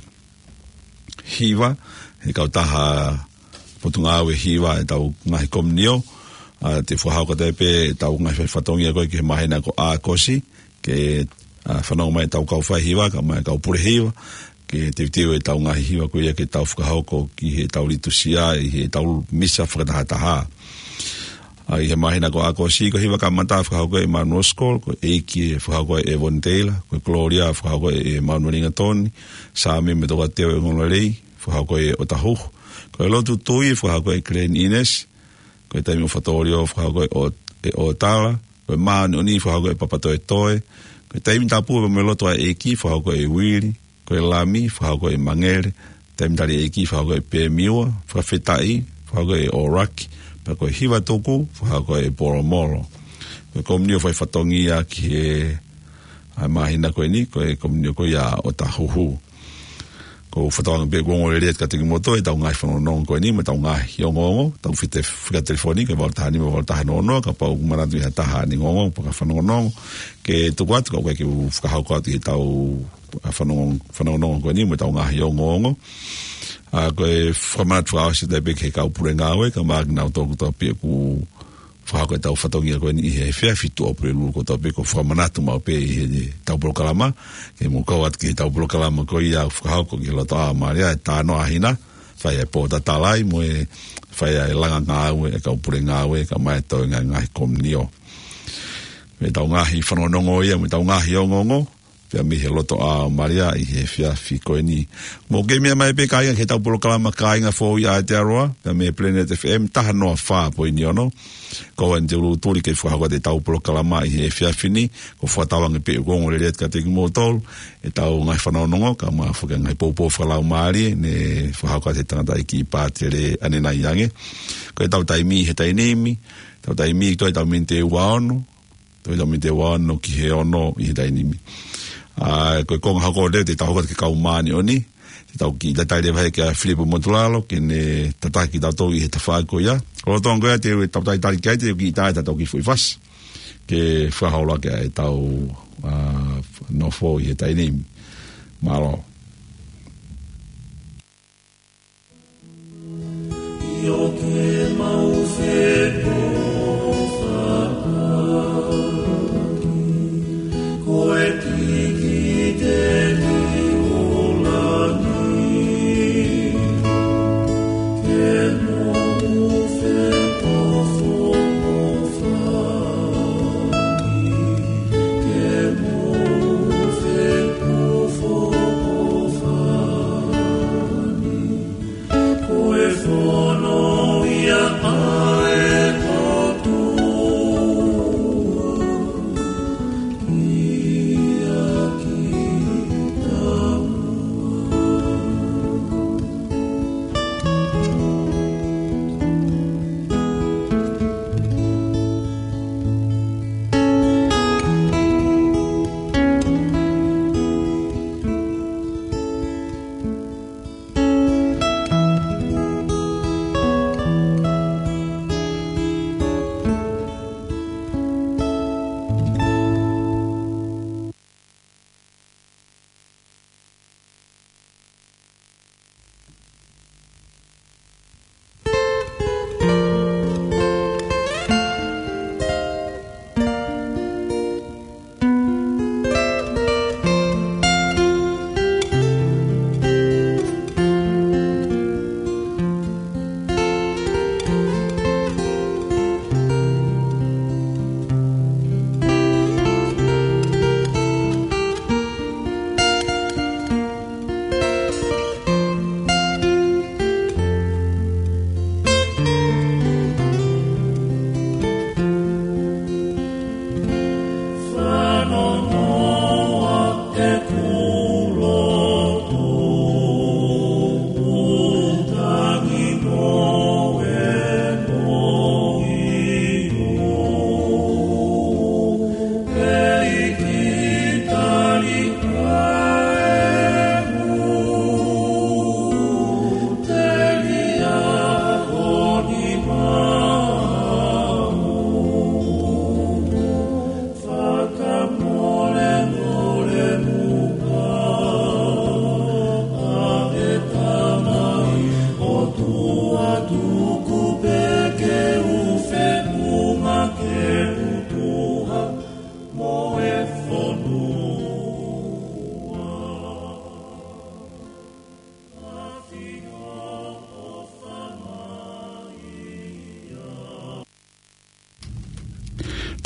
hiwa, he kautaha potunga awe hiwa, e tau ngahi komnio, uh, te whahau kata pe, tau ngahi whatongia koe ki he mahena ko a kosi, ke uh, whanau mai tau kau whai hiwa, ka mai kau pure hiwa, ke te teo e tau ngahi hiwa koe ia ke tau whakahau ko ki he tau litusia, i he tau misa whakatahataha. Uh, I he mahina ko ako si, ko hiwa ka mata whakahau ko e Manuel Skoll, ko Eiki e whakahau ko e Evon Taylor, ko Gloria whakahau ko e Manuel Ingatoni, Sami me toka teo e Ngolorei, whakahau ko e Otahuhu, ko e Lotu Tui whakahau ko e Glen Ines, ko e Taimi o Whatorio whakahau ko e Otala, ko e Maani Oni whakahau ko e Papatoe Toe, ko e Taimi Tapu e Meloto a Eiki whakahau ko e Wiri, ko e Lami whakahau ko e Mangere, Taimi Tari Eiki whakahau ko e Pemiua, Whakawhetai whakahau ko e Oraki, pa koe hiwa toku, whaha koe e Boromoro. Koe komnio whai whatongia ki e ai mahina koe ni, koe komnio koe ia o tahuhu. Ko whatonga pe gongo le reet ka tiki moto, e tau ngai whanonongo koe ni, me tau ngai yongongo, tau white whika telefoni, ke waltahani me waltahani ono, ka pau kumaratu i ha tahani ngongo, paka whanonongo, ke tuku atu, ka koe ke whakahau ko atu i tau whanonongo koe ni, me tau ngai yongongo. A koe whamanatu awasi tai peke he kau pure ngawe, ka maak nao tōku tō pia ku whahako e tau whatongia koe ni i he whea fitu o pure lulu ko tō pia ko whamanatu mau pe i he tau polokalama, ke mō kawat ki he tau polokalama koe i a whahako ki loto a maria e tāno ahina, whai e pōta talai, mo e whai e langa ngāwe, e kau pure ngawe, ka mai tau ngai ngahi komnio. Me tau ngahi whanonongo ia, me tau ngahi ongongo, pia mi he loto a maria i he whia whiko e ni. Mō ke mea mai pe kāinga ke tau polokalama kāinga fōu i Aotearoa, pia me Planet F M, taha noa whā po i ni ono. Ko an te uru tūri ke whakahua te tau polokalama i he whia whini, ko whatawanga pe ukongo le reet ka te ki mōtolu, e tau ngai whanaonongo, ka maa whuka ngai pōpō whalau maari, ne whakahua te tangata i ki pātere anena i ange. Ko e tau taimi he tainemi, tau taimi toi tau minte ua ono, toi tau minte ua ono ki he ono i he tainemi. Uh, koe konga hako leo te tahokat ke kaumani oni, te tau ki tatai rewa he kia Filipo Montulalo, ke ne tataki tau tau i he tawhaako ia. Kolo tonga koea te tau tai tari kia te ki tae tau ki fui fas, ke whahaula kia e tau uh, no fo i he tainimi. Malo. Io ke mau whepo koe tiki te ni olani, ke mou whepo whopo whani, ke mou whepo whopo whani, koe whono ia ae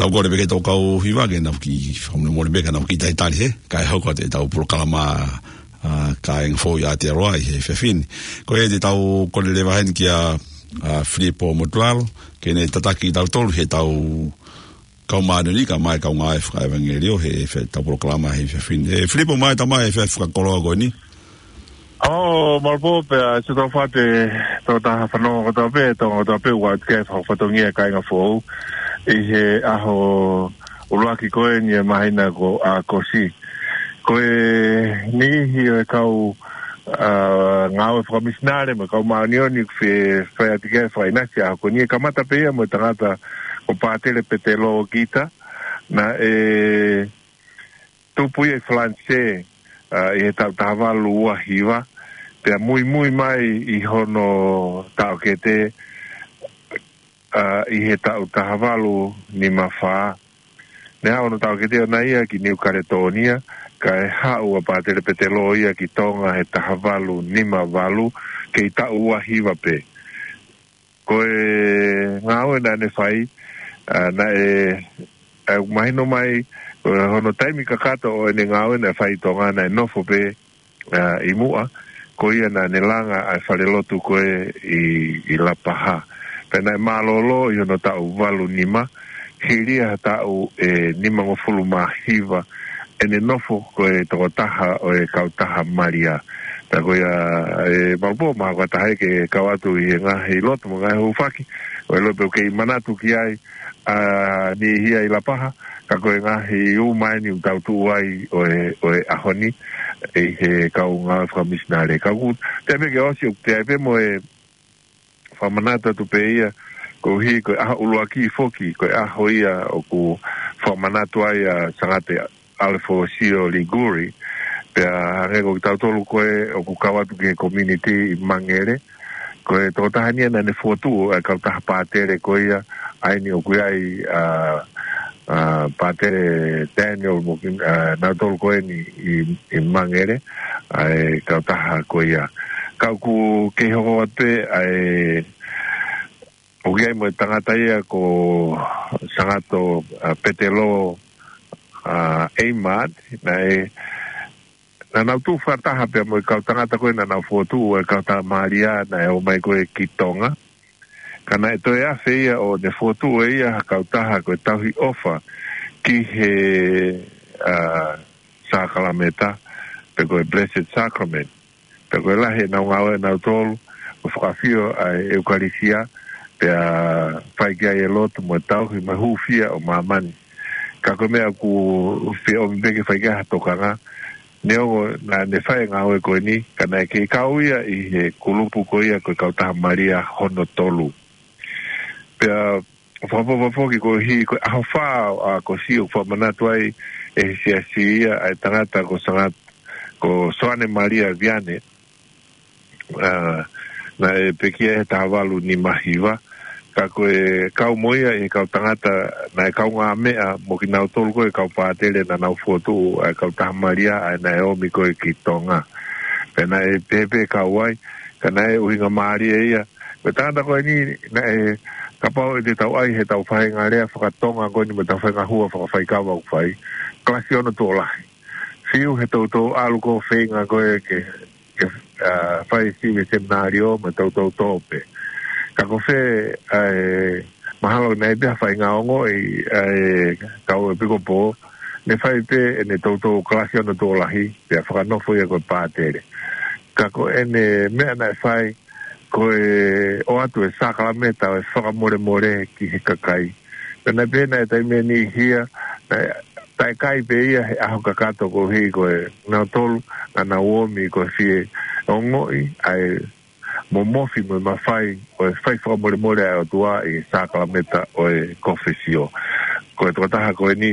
tau kore beke tau kau hiwa ke na ki whamne mōre beka na ki tai tari he, kai hauka te tau puro kalama uh, ka eng fō i a te aroa i he whewhini. Ko e te tau kore lewa hen ki a uh, Filipo Motualo, ke ne tataki tau tolu he tau kau maanu ni ka mai kau ngai whakaiwange reo he tau puro kalama he whewhini. E Filipo mai ta mai he whakakoloa koe ni? Oh, malpo pe se to fate to ta fano ko to pe to to pe wa ke fa fa to ngia kai nga fo e he aho ulaki ko ni mahina ko a ko si ko ni hi ka u ngau fa misnare mo ka ma ni ni fe fa ti ke fa ina sia ko ni ka mata pe mo tangata ko pa tele petelo kita na e tu pui flanche uh, i he tau tawalu ua hiwa, pea mui mui mai i hono tau ke te uh, i he tau tawalu ni mawha. Ne hao no tau ke te ona ia ki New Caledonia, ka e hau a pātere petelo ia ki tonga he tawalu ni mawalu ke i tau ua hiwa pe. Ko e ngāwe na ne whai, uh, na e, e mahino mai, hono taimi kakato o ene ngawe na whai tonga na e nofo pe uh, i mua, ko ia na ne langa ai wharelotu koe i, i lapaha. Pena e malolo i hono tau walu nima, hiria tau e nima ngofulu mahiwa, ene nofo koe toko taha o e kautaha maria. Ta koe e malpo maha kwa taha ke kawatu i ngā hei lotu mo ngā hei hufaki, o e lope ke i manatu ki ai uh, ni hia i lapaha, ka koe ngā he u mai ni u tau tu ai o e, o e ahoni e he kau ngā whakamisnare. Ka ku te me ke osi o te aipe mo e whamanata tu pe ia ko hi koe aha uluaki i foki koe aho ia o ku whamanatu ai a sangate Alfosio Liguri pea rego ki tau tolu koe o ku kawatu ki he community i Mangere koe tō tahania na ne fotu e kau taha pātere koe ia aini o kui ai a uh, Uh, Patere Daniel uh, na tolu koe ni i, i Mangere ai kau taha koe ia kau ku kei hoko ate ai o kiai mo e tangata ia ko sangato uh, petelo uh, Eimad na e na nau tu whataha pia mo e kau tangata koe na nau fotu e kau taha Maria na e o mai koe ki Tonga kana e toe afe ia o ne fotu e ia hakautaha koe tauhi ofa ki he uh, sakalameta pe koe Blessed Sacrament pe koe lahe nau ngawe nau tolu o whakawhio ai eukarisia pe a whaikia e lotu mo tauhi mahufia o mamani ka koe mea ku whia o mbeke whaikia hatokanga neongo na ne whae ngawe koe ni kana e kei kau ia i he kulupu koe ia koe kautaha Maria hono tolu pea whapopapoki ko hi ko aho whao a ko si o whamanatu ai e sia si ia ai tangata ko sangat ko Soane Maria Viane uh, na e pekia e tawalu ni mahiwa ka ko e kau moia e kau tangata na e kau ngā mea mo ki nau tolu ko e kau pātere na nau fotu ai kau taha Maria ai na e omi ko e ki Tonga pena e pepe kau ai ka na e uhinga Maria ia pe tangata ko e ni na e ka pau e te tau ai he tau whae ngā rea whakatonga koni me tau whae ngā hua whakawhai kawa u whai klasi ono tō lahi whiu he tau tō alu ko whai ngā koe ke ke uh, whai siwe seminario me tau tau tōpe ka ko whai mahalo nei pia whai ngā ongo i kau e piko pō ne whai pe e ne tau tō klasi ono tō lahi pia whakanofo ia koe pātere ka ko e ne mea nai whai ko e o atu e sakalameta o e whakamore more ki he kakai. Pena pena e taime ni hia, tai kai pe ia he aho kakato ko hei ko e nau tolu, na nau omi ko fie o ngoi, ai momofi mo e mawhai, o e whai whakamore more ai o tua i sakalameta o e kofesio. Ko e tukataha ko e ni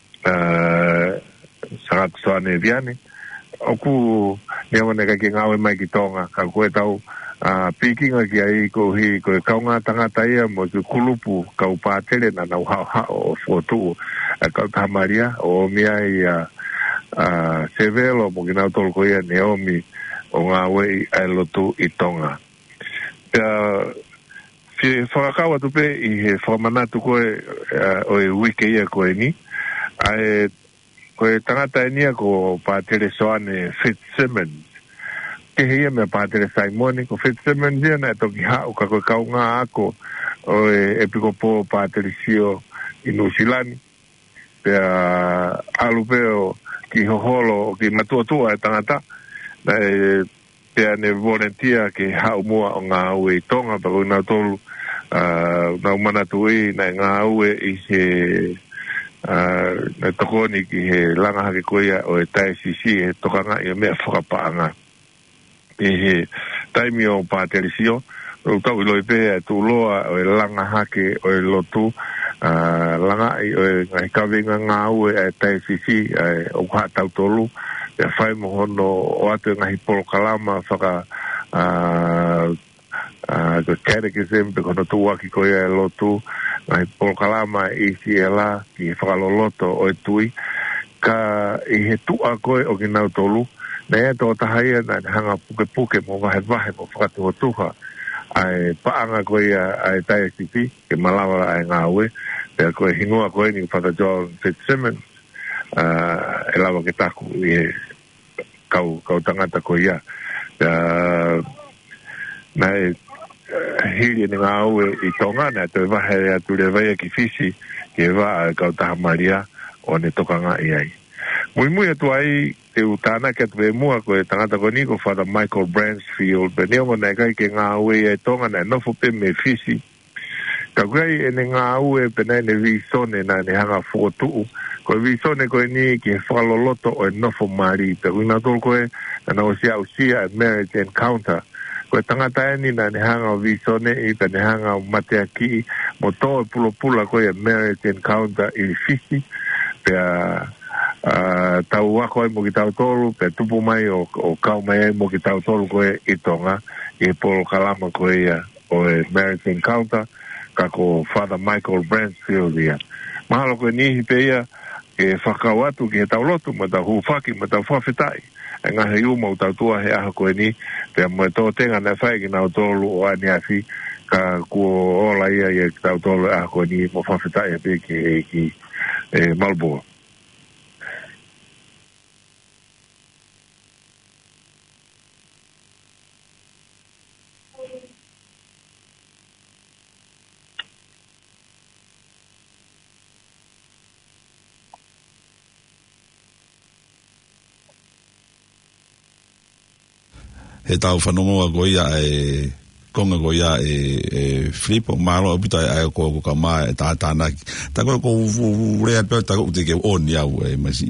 uh, Sangatu Soane Viane, oku ni awane ka ki ngawe mai ki Tonga, ka koe tau a uh, pikinga ki ai ko hi ko kaunga tangata ia mo ki kulupu kau pātere na nau hao hao o fotu a kau taha Maria o mia i a uh, sevelo mo ki nau tolu ko ia Naomi o ngā wei ai lotu i Tonga. Pea Fi whakakawa tupe i he whamanatu koe o e wike ia koe ni. Ai koe tangata e nia ko Pātere Soane Fitzsimmons. Ke hea mea Pātere Simoni ko Fitzsimmons ia na e toki hao ka koe kaunga ako o e e piko po Pātere Sio i Nusilani. Pea alupeo ki hoholo o ki matuatua e tangata. Na e pea ne volunteer ke hao mua o ngā ue i tonga pa koe nau tolu. Uh, na umana tui na ngā ue i he uh, na tokoni ki he langa hake koia o e tai sisi he tokanga i mea whakapaanga i he taimi o Pātere Sio o tau i loi pēa tu loa o e langa hake o e lotu uh, langa i o e ngai kawenga ngā ue e tai sisi e o kwa tau tolu e whai mohono o atu ngahi polo kalama whaka uh, Uh, the catechism pe kono tua ki koia e lotu ngai polkalama i si e la ki whakaloloto o e tui ka i he tua koe o ki nau tolu na ea tō tahaia na hanga puke puke mo vahe vahe mo whakatuha tuha ai paanga koia ai tai sipi ke malawa ai ngā ue pea koe hingoa koe ni Father John Fitzsimmons uh, e lawa ke taku i he kau, kau tangata koia uh, na e Uh, hiri ni ngā ue i tonga na te wahe atu le vai ki fisi ke wa kau taha maria o ne tokanga i ai. Mui mui atu ai te utana ke atu e mua ko e tangata ko ni ko Father Michael Bransfield pe neongo na kai ke ngā ue i tonga na nofo pe me fisi ka kai e ne ngā ue pe nei ne visone na ne hanga fuotuu ko visone ko ni ki whakaloloto o e nofo mari pe kuina tol ko e na o sia usia marriage encounter ko tangata ni na ne hanga o visone i pe ne hanga o matea ki mo to e pulo pula ko e marriage encounter i fisi pe a uh, tau wako e mo ki tau tolu pe tupu mai o, o kau mai e mo ki tau tolu ko e i tonga i polo kalama ko e o e marriage encounter ka ko Father Michael Bransfield ia mahalo ko e nihi pe ia e whakawatu ki he tau lotu ma tau hufaki ma tau whawhetai e ngā he uma o tau tua he aha koe ni te mo e tō tenga na whai ki nau tōlu o ani awhi ka kua ola ia i e tau tōlu aha koe ni mo whawhetai e pe ki e ki e Marlborough. He tau whanongoa ko ia e konga ko ia e, e Filipo malo apita e ko ko kama e tātana ta ko ko rea pe ta ko te ke on ia e masi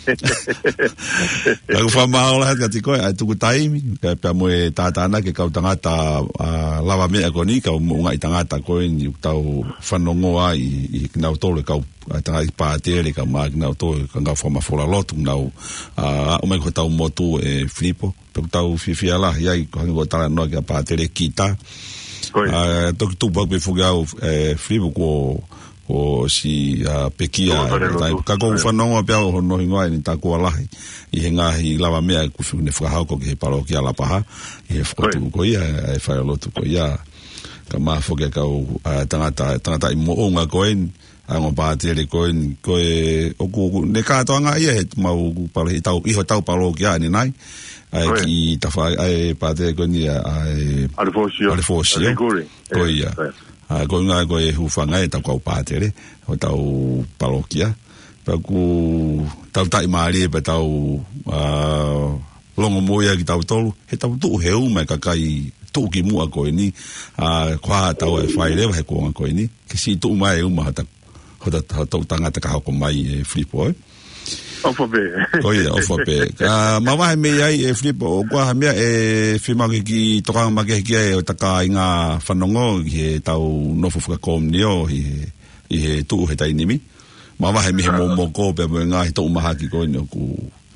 ta ko fama ola ka ti ko ai tu taimi ka pe mo e tātana ke ka tangata lava me ko ni ka unga i tangata ko ni tau whanongoa i i na tole ka tanga i Pātere ka ma na to ka nga forma fora lotu na o mai ko tau motu e Filipo tau fifia la ia i ko tala no ka Pātere kita a to tu ba be fuga o Filipo ko o si pekia ka ko whanongoa pe o no ingoa ni ta ko la i henga i lava mea ku fu ne fra ko ke parokia la paha e fotu ko ia e fa lotu ko ia ka ma foga ka o tangata tangata i mo onga ko en ango Pātere ko en ko e o ku ne ka to nga ia mau palo i tau i ho tau parokia ni nai ai ki ta fa ai Pātere ko ni ai Alefosio Alefosio ko ia a ko nga ko e hufanga e ta ko Pātere o tau parokia pa ku tau tai mari pe tau a longo moia ki tau tolu he tau tu he uma ka kai tu ki mua ko ni a kwa tau e fai le he ko ko ni ki si tu mai uma ta hoda tau tanga ta ka ko mai e Filipo ofa be ko ia ofa be ka mama me ai e Filipo kwa me e fima ki to ka ma ke ki e ta ka inga whanongo he tau no fu ka kom ni o i i tu he tai nimi mama he me mo mo ko pe nga i to ma ki ko ni ku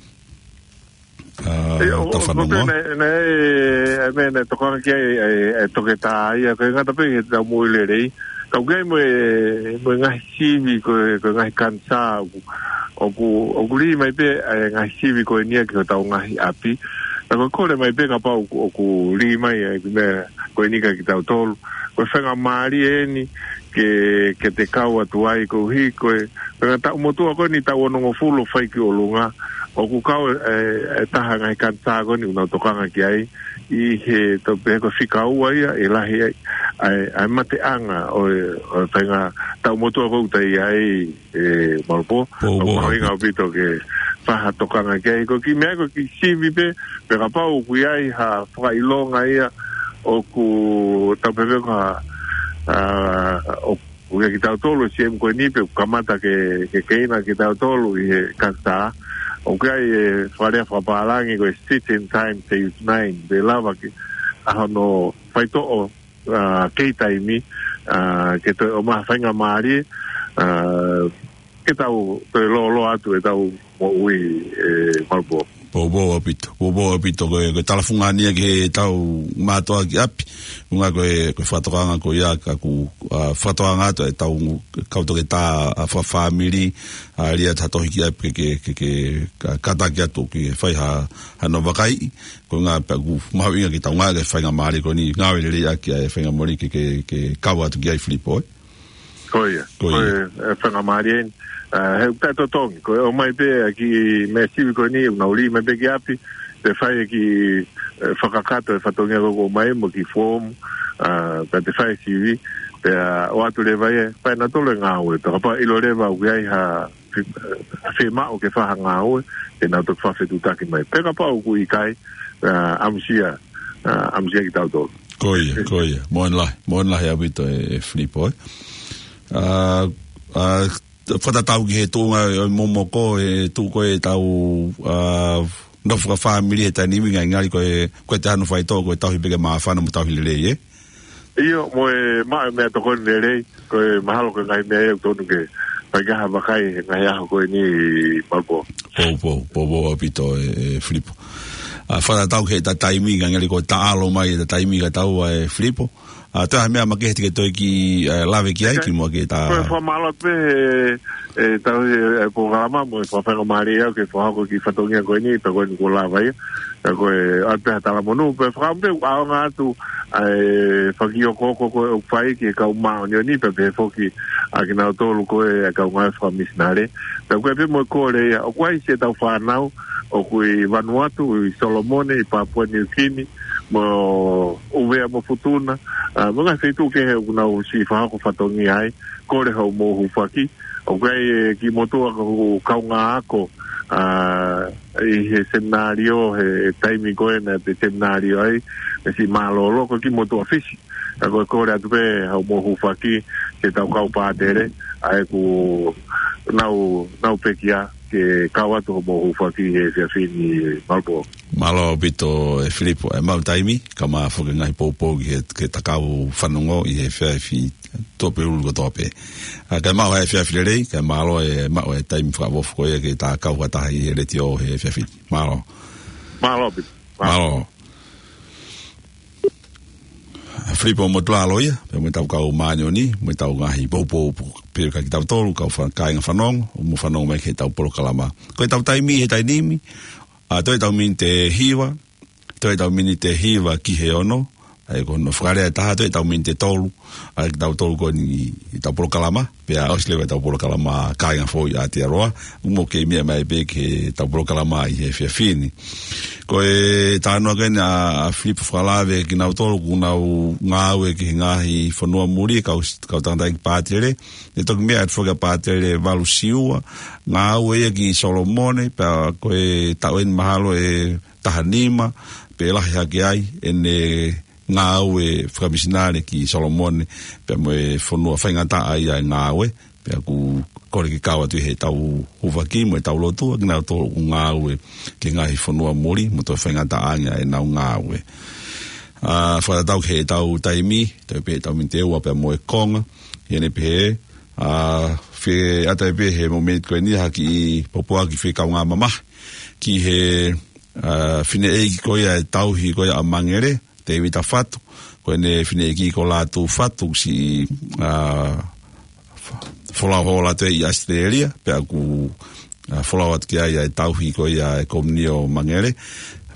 ah ta whanongo ne ne me ne to ka ki e to ke ta ia ko nga ta pe ta mo le rei ka ge mo mo nga si vi ko ko nga kansa o ku o ku ri mai pe nga si vi ko ni ke ta nga api ko kore mai peka pa o ku li mai e me ko ni ka ki tau tolu ko fenga mari eni ke ke te kau atu ai ko hi ko e ta motu ko ni ta wono fulu fai ki olunga o ku kau e taha ngai kanta ko ni una tokanga ki ai i he to pe ko fika ua ia e la he ai ai mate anga o o fenga ta motu ko tai ai e malpo o ringa bito ke fa tokanga ki ko ki me ko ki sivi pe pe ka pa u ku ai ha fa ilonga ia o ku ta pe ko Uh, o o que está todo o sem coinipe kamata que que keina que está todo e canta o que ai fare fa palangi ko sitting time save nine de lava que a no fai to o que time que to o ma fanga mari que tá o lo lo atu e tá o ui malpo Bobo apito, bobo apito ko ko talafungania ke tau mato ki api unga ko ko fatokanga ko ya ka ku fatokanga to tau ka to ke ta fa family alia ta to ki api ke ke ke kata ki atu ki fai ha ha no vakai ko nga pa ku ma winga ki tau nga ke fai nga mari ko ni nga le ya ki fai nga mori ke ke ke kawa tu ki ai flipo ko ya ko fai nga mari he uh, tato tongi ko o mai pe aki me sivi ko ni una uli me pe ki api te fai ki uh, whakakato e whatongia ko mai mo ki form uh, te fai sivi te uh, o atu le vai e fai na tole ngā ue te kapa ilo le va ui ai ha whi mao ke whaha ngā ue e nā tuk whawhi tutaki mai pe kapa o ku i kai uh, amsia uh, amsia ki tau tolu koia koia moen lai moen lai abito e, e flipo e uh, uh, Fata tau ki he tūnga momoko e tū koe tau nofuka whamiri e tainimi ngai ngari koe koe te hanu whai tō koe tauhi peke maa whana mo tauhi lelei e? Iyo, mo e maa mea toko ni lelei koe mahalo koe ngai mea e tonu ke pai kaha wakai ngai aho koe ni malpo. Po, po, po, po, apito e flipo. Fata tau ki he ta taimi ngai ngari koe ta alo mai e ta taimi ka tau e flipo. Ah, tu mea makehti ke toi ki lave ki ai ki mo ke ta. Ko fa malo pe e ta e programa mo fa fa maria ke fa ko ki fatongia ko ni pe ko ni ko lava ia. Ko e ate ta la monu pe fa pe a nga tu e fa ki ko ko ko fai ki ka uma ni ni pe pe fo ki a ki na to lu ko e ka nga fa misnare. Pe ko pe mo ko le o ko ai se ta fa nau o ko i Vanuatu i Solomone i Papua New Guinea mo uvea mo futuna uh, mga feitu ke he una o si fa ko fatongi ai ko le ho mo hu faki o kai ki moto ko kaunga ako uh, i he scenario he taimi ko na te scenario ai si malo lo ko ki moto fisi ko ko le atu pe ho mo hu faki ke tau kau pa tere ai ku nau nau pekia ke kawato mo ufaki e se fini malpo malo bito e Filipo e mau taimi kama foke ngai popo ke ke takau fanongo i e fe fi tope ulu tope a ka mau e fe filere ka malo e mau e taimi fa vo ko e ke ta kau ta i le tio e fe fi malo malo malo Filipo mo tla loia pe mo tau kau manyo ni mo tau ngai popo pe ka tau tolu ka fa kai nga fanong mo fanong me ke tau polo kalama ko tau taimi e tainimi a toi tau min te hiwa toi tau min te hiwa ki he ono ai ko no frare ta toi tau min te tolu ai tau tolu ko ni tau polo kalama pe a osle tau polo kalama kai nga foi a te roa mo ke mi mai be ke tau polo kalama i he fe fini ko e tano gen a flip fralave ki na tolu kuna ngawe ki ngahi fonua muri ka ka tanda ki patere e tok me at foga patere valusiua ngawe ki Solomone pa ko e tau en mahalo e tahanima pe la ya ki ai ene ngawe framisinale ki Solomone pe mo fonua fainga ta ai ngawe pe ku kore ki kawa tu he tau uvaki mo tau lotu ki na to ngawe ki ngahi fonua muri mo to fainga ta anga e na ngawe a fa tau he tau taimi te pe tau minte wa pe mo e konga ene pe a fe ata pe he moment ko ni ha ki popoa ki fe ka nga mama ki he fine e ko ya tau hi ko ya mangere te vita fatu ko ne fine ki ko la tu fatu si a fola hola te i Australia pe ku fola wat ki ai tau hi ko ya komnio mangere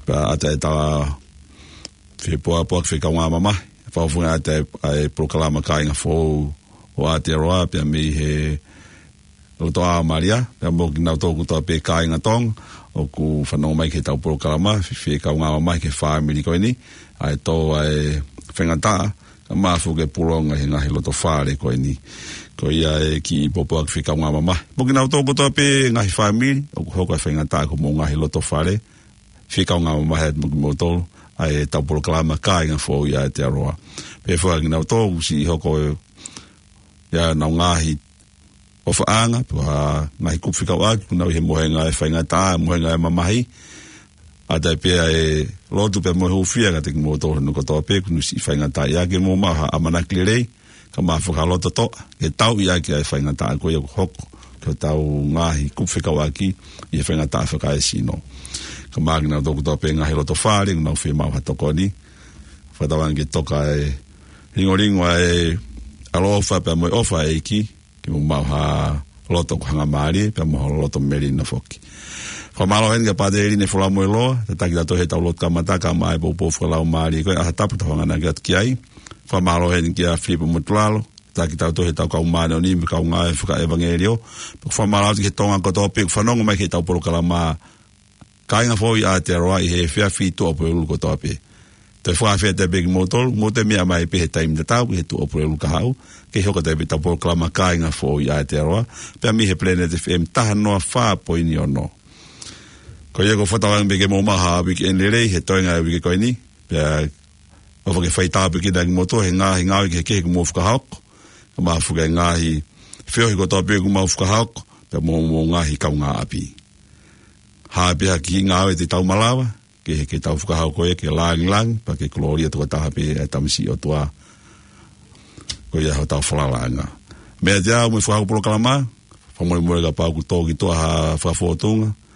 pa ata e tawa fi poa poa fi ka ngā mama fa funga ata e proklama ka inga fo o Aotearoa pe me he o toa Maria pe mo ki na to ku to pe ka inga tong o ku whanau mai ke tau proklama fi fi ka ngā mama ke family ko ni ai to ai whengata ka mafu ke pulonga he ngahi loto whare ko ni ko ia e ki popo ak fika ngā mama mo ki na to ku to pe ngahi family o ku hoko e whengata ko mo ngahi loto whare fika ngā mama he mo to ai tau proklama ka inga fo ia Aotearoa pe fo ki na to si hoko ia na ngahi o whaanga pa ngahi kupwhika wak kuna he mohenga e whaingata mohenga e mamahi a tai pia e lotu pe mohe ufia ka teki mo tohu nuka toa pe kunu si whaingata ia ke mo maha amanaki rei ka maa whakaloto to ke tau ia ke ai whaingata a koe aku hoko ke tau ngahi kupwhika waki i e whaingata a whaka e sino ka maa kina toku toa pe ngahi loto whare kuna uwhi mau hatoko ni whatawangi toka e ringo ringo e alofa pe moe ofa e iki ki mo mau ha loto kuhanga maari pe mo loto meri na foki ko malo hen ga paderi ne fola mo lo ta ki dato he tau lot ka mata ka mai bo bo fola maari ko a tapu to ngana gat ki ai ko malo hen ki a flipo mutlalo ta ki dato he tau ka umane oni ka unga e fuka evangelio ko malo ki tonga ko to pe fa no mai ki tau por kala ma ka nga foi a Aotearoa i he fia fito po lu ko to pe te fa fe te big motor mo te mia mai pe time de tau he tu po lu ka hau ke hoko te bita por kala ma ka nga foi a Aotearoa pe mi he Planet F M ta no fa po ni ono ko ye ko fota wang bege mo maha big en lere he toinga bige ko ni pe o ke faita bige da moto he nga nga ke ke mo fuka hak ma fuka nga hi feo ko to bege mo fuka hak pe mo mo nga hi ka nga api ha be ki nga e te tau malawa ke ke tau fuka hak ko e ke lang lang pa ke gloria to ta pe tamsi o toa ko ya ta fala nga me dia mo fuka pro kalama fa mo mo ga pa ku to ki to ha fa fotonga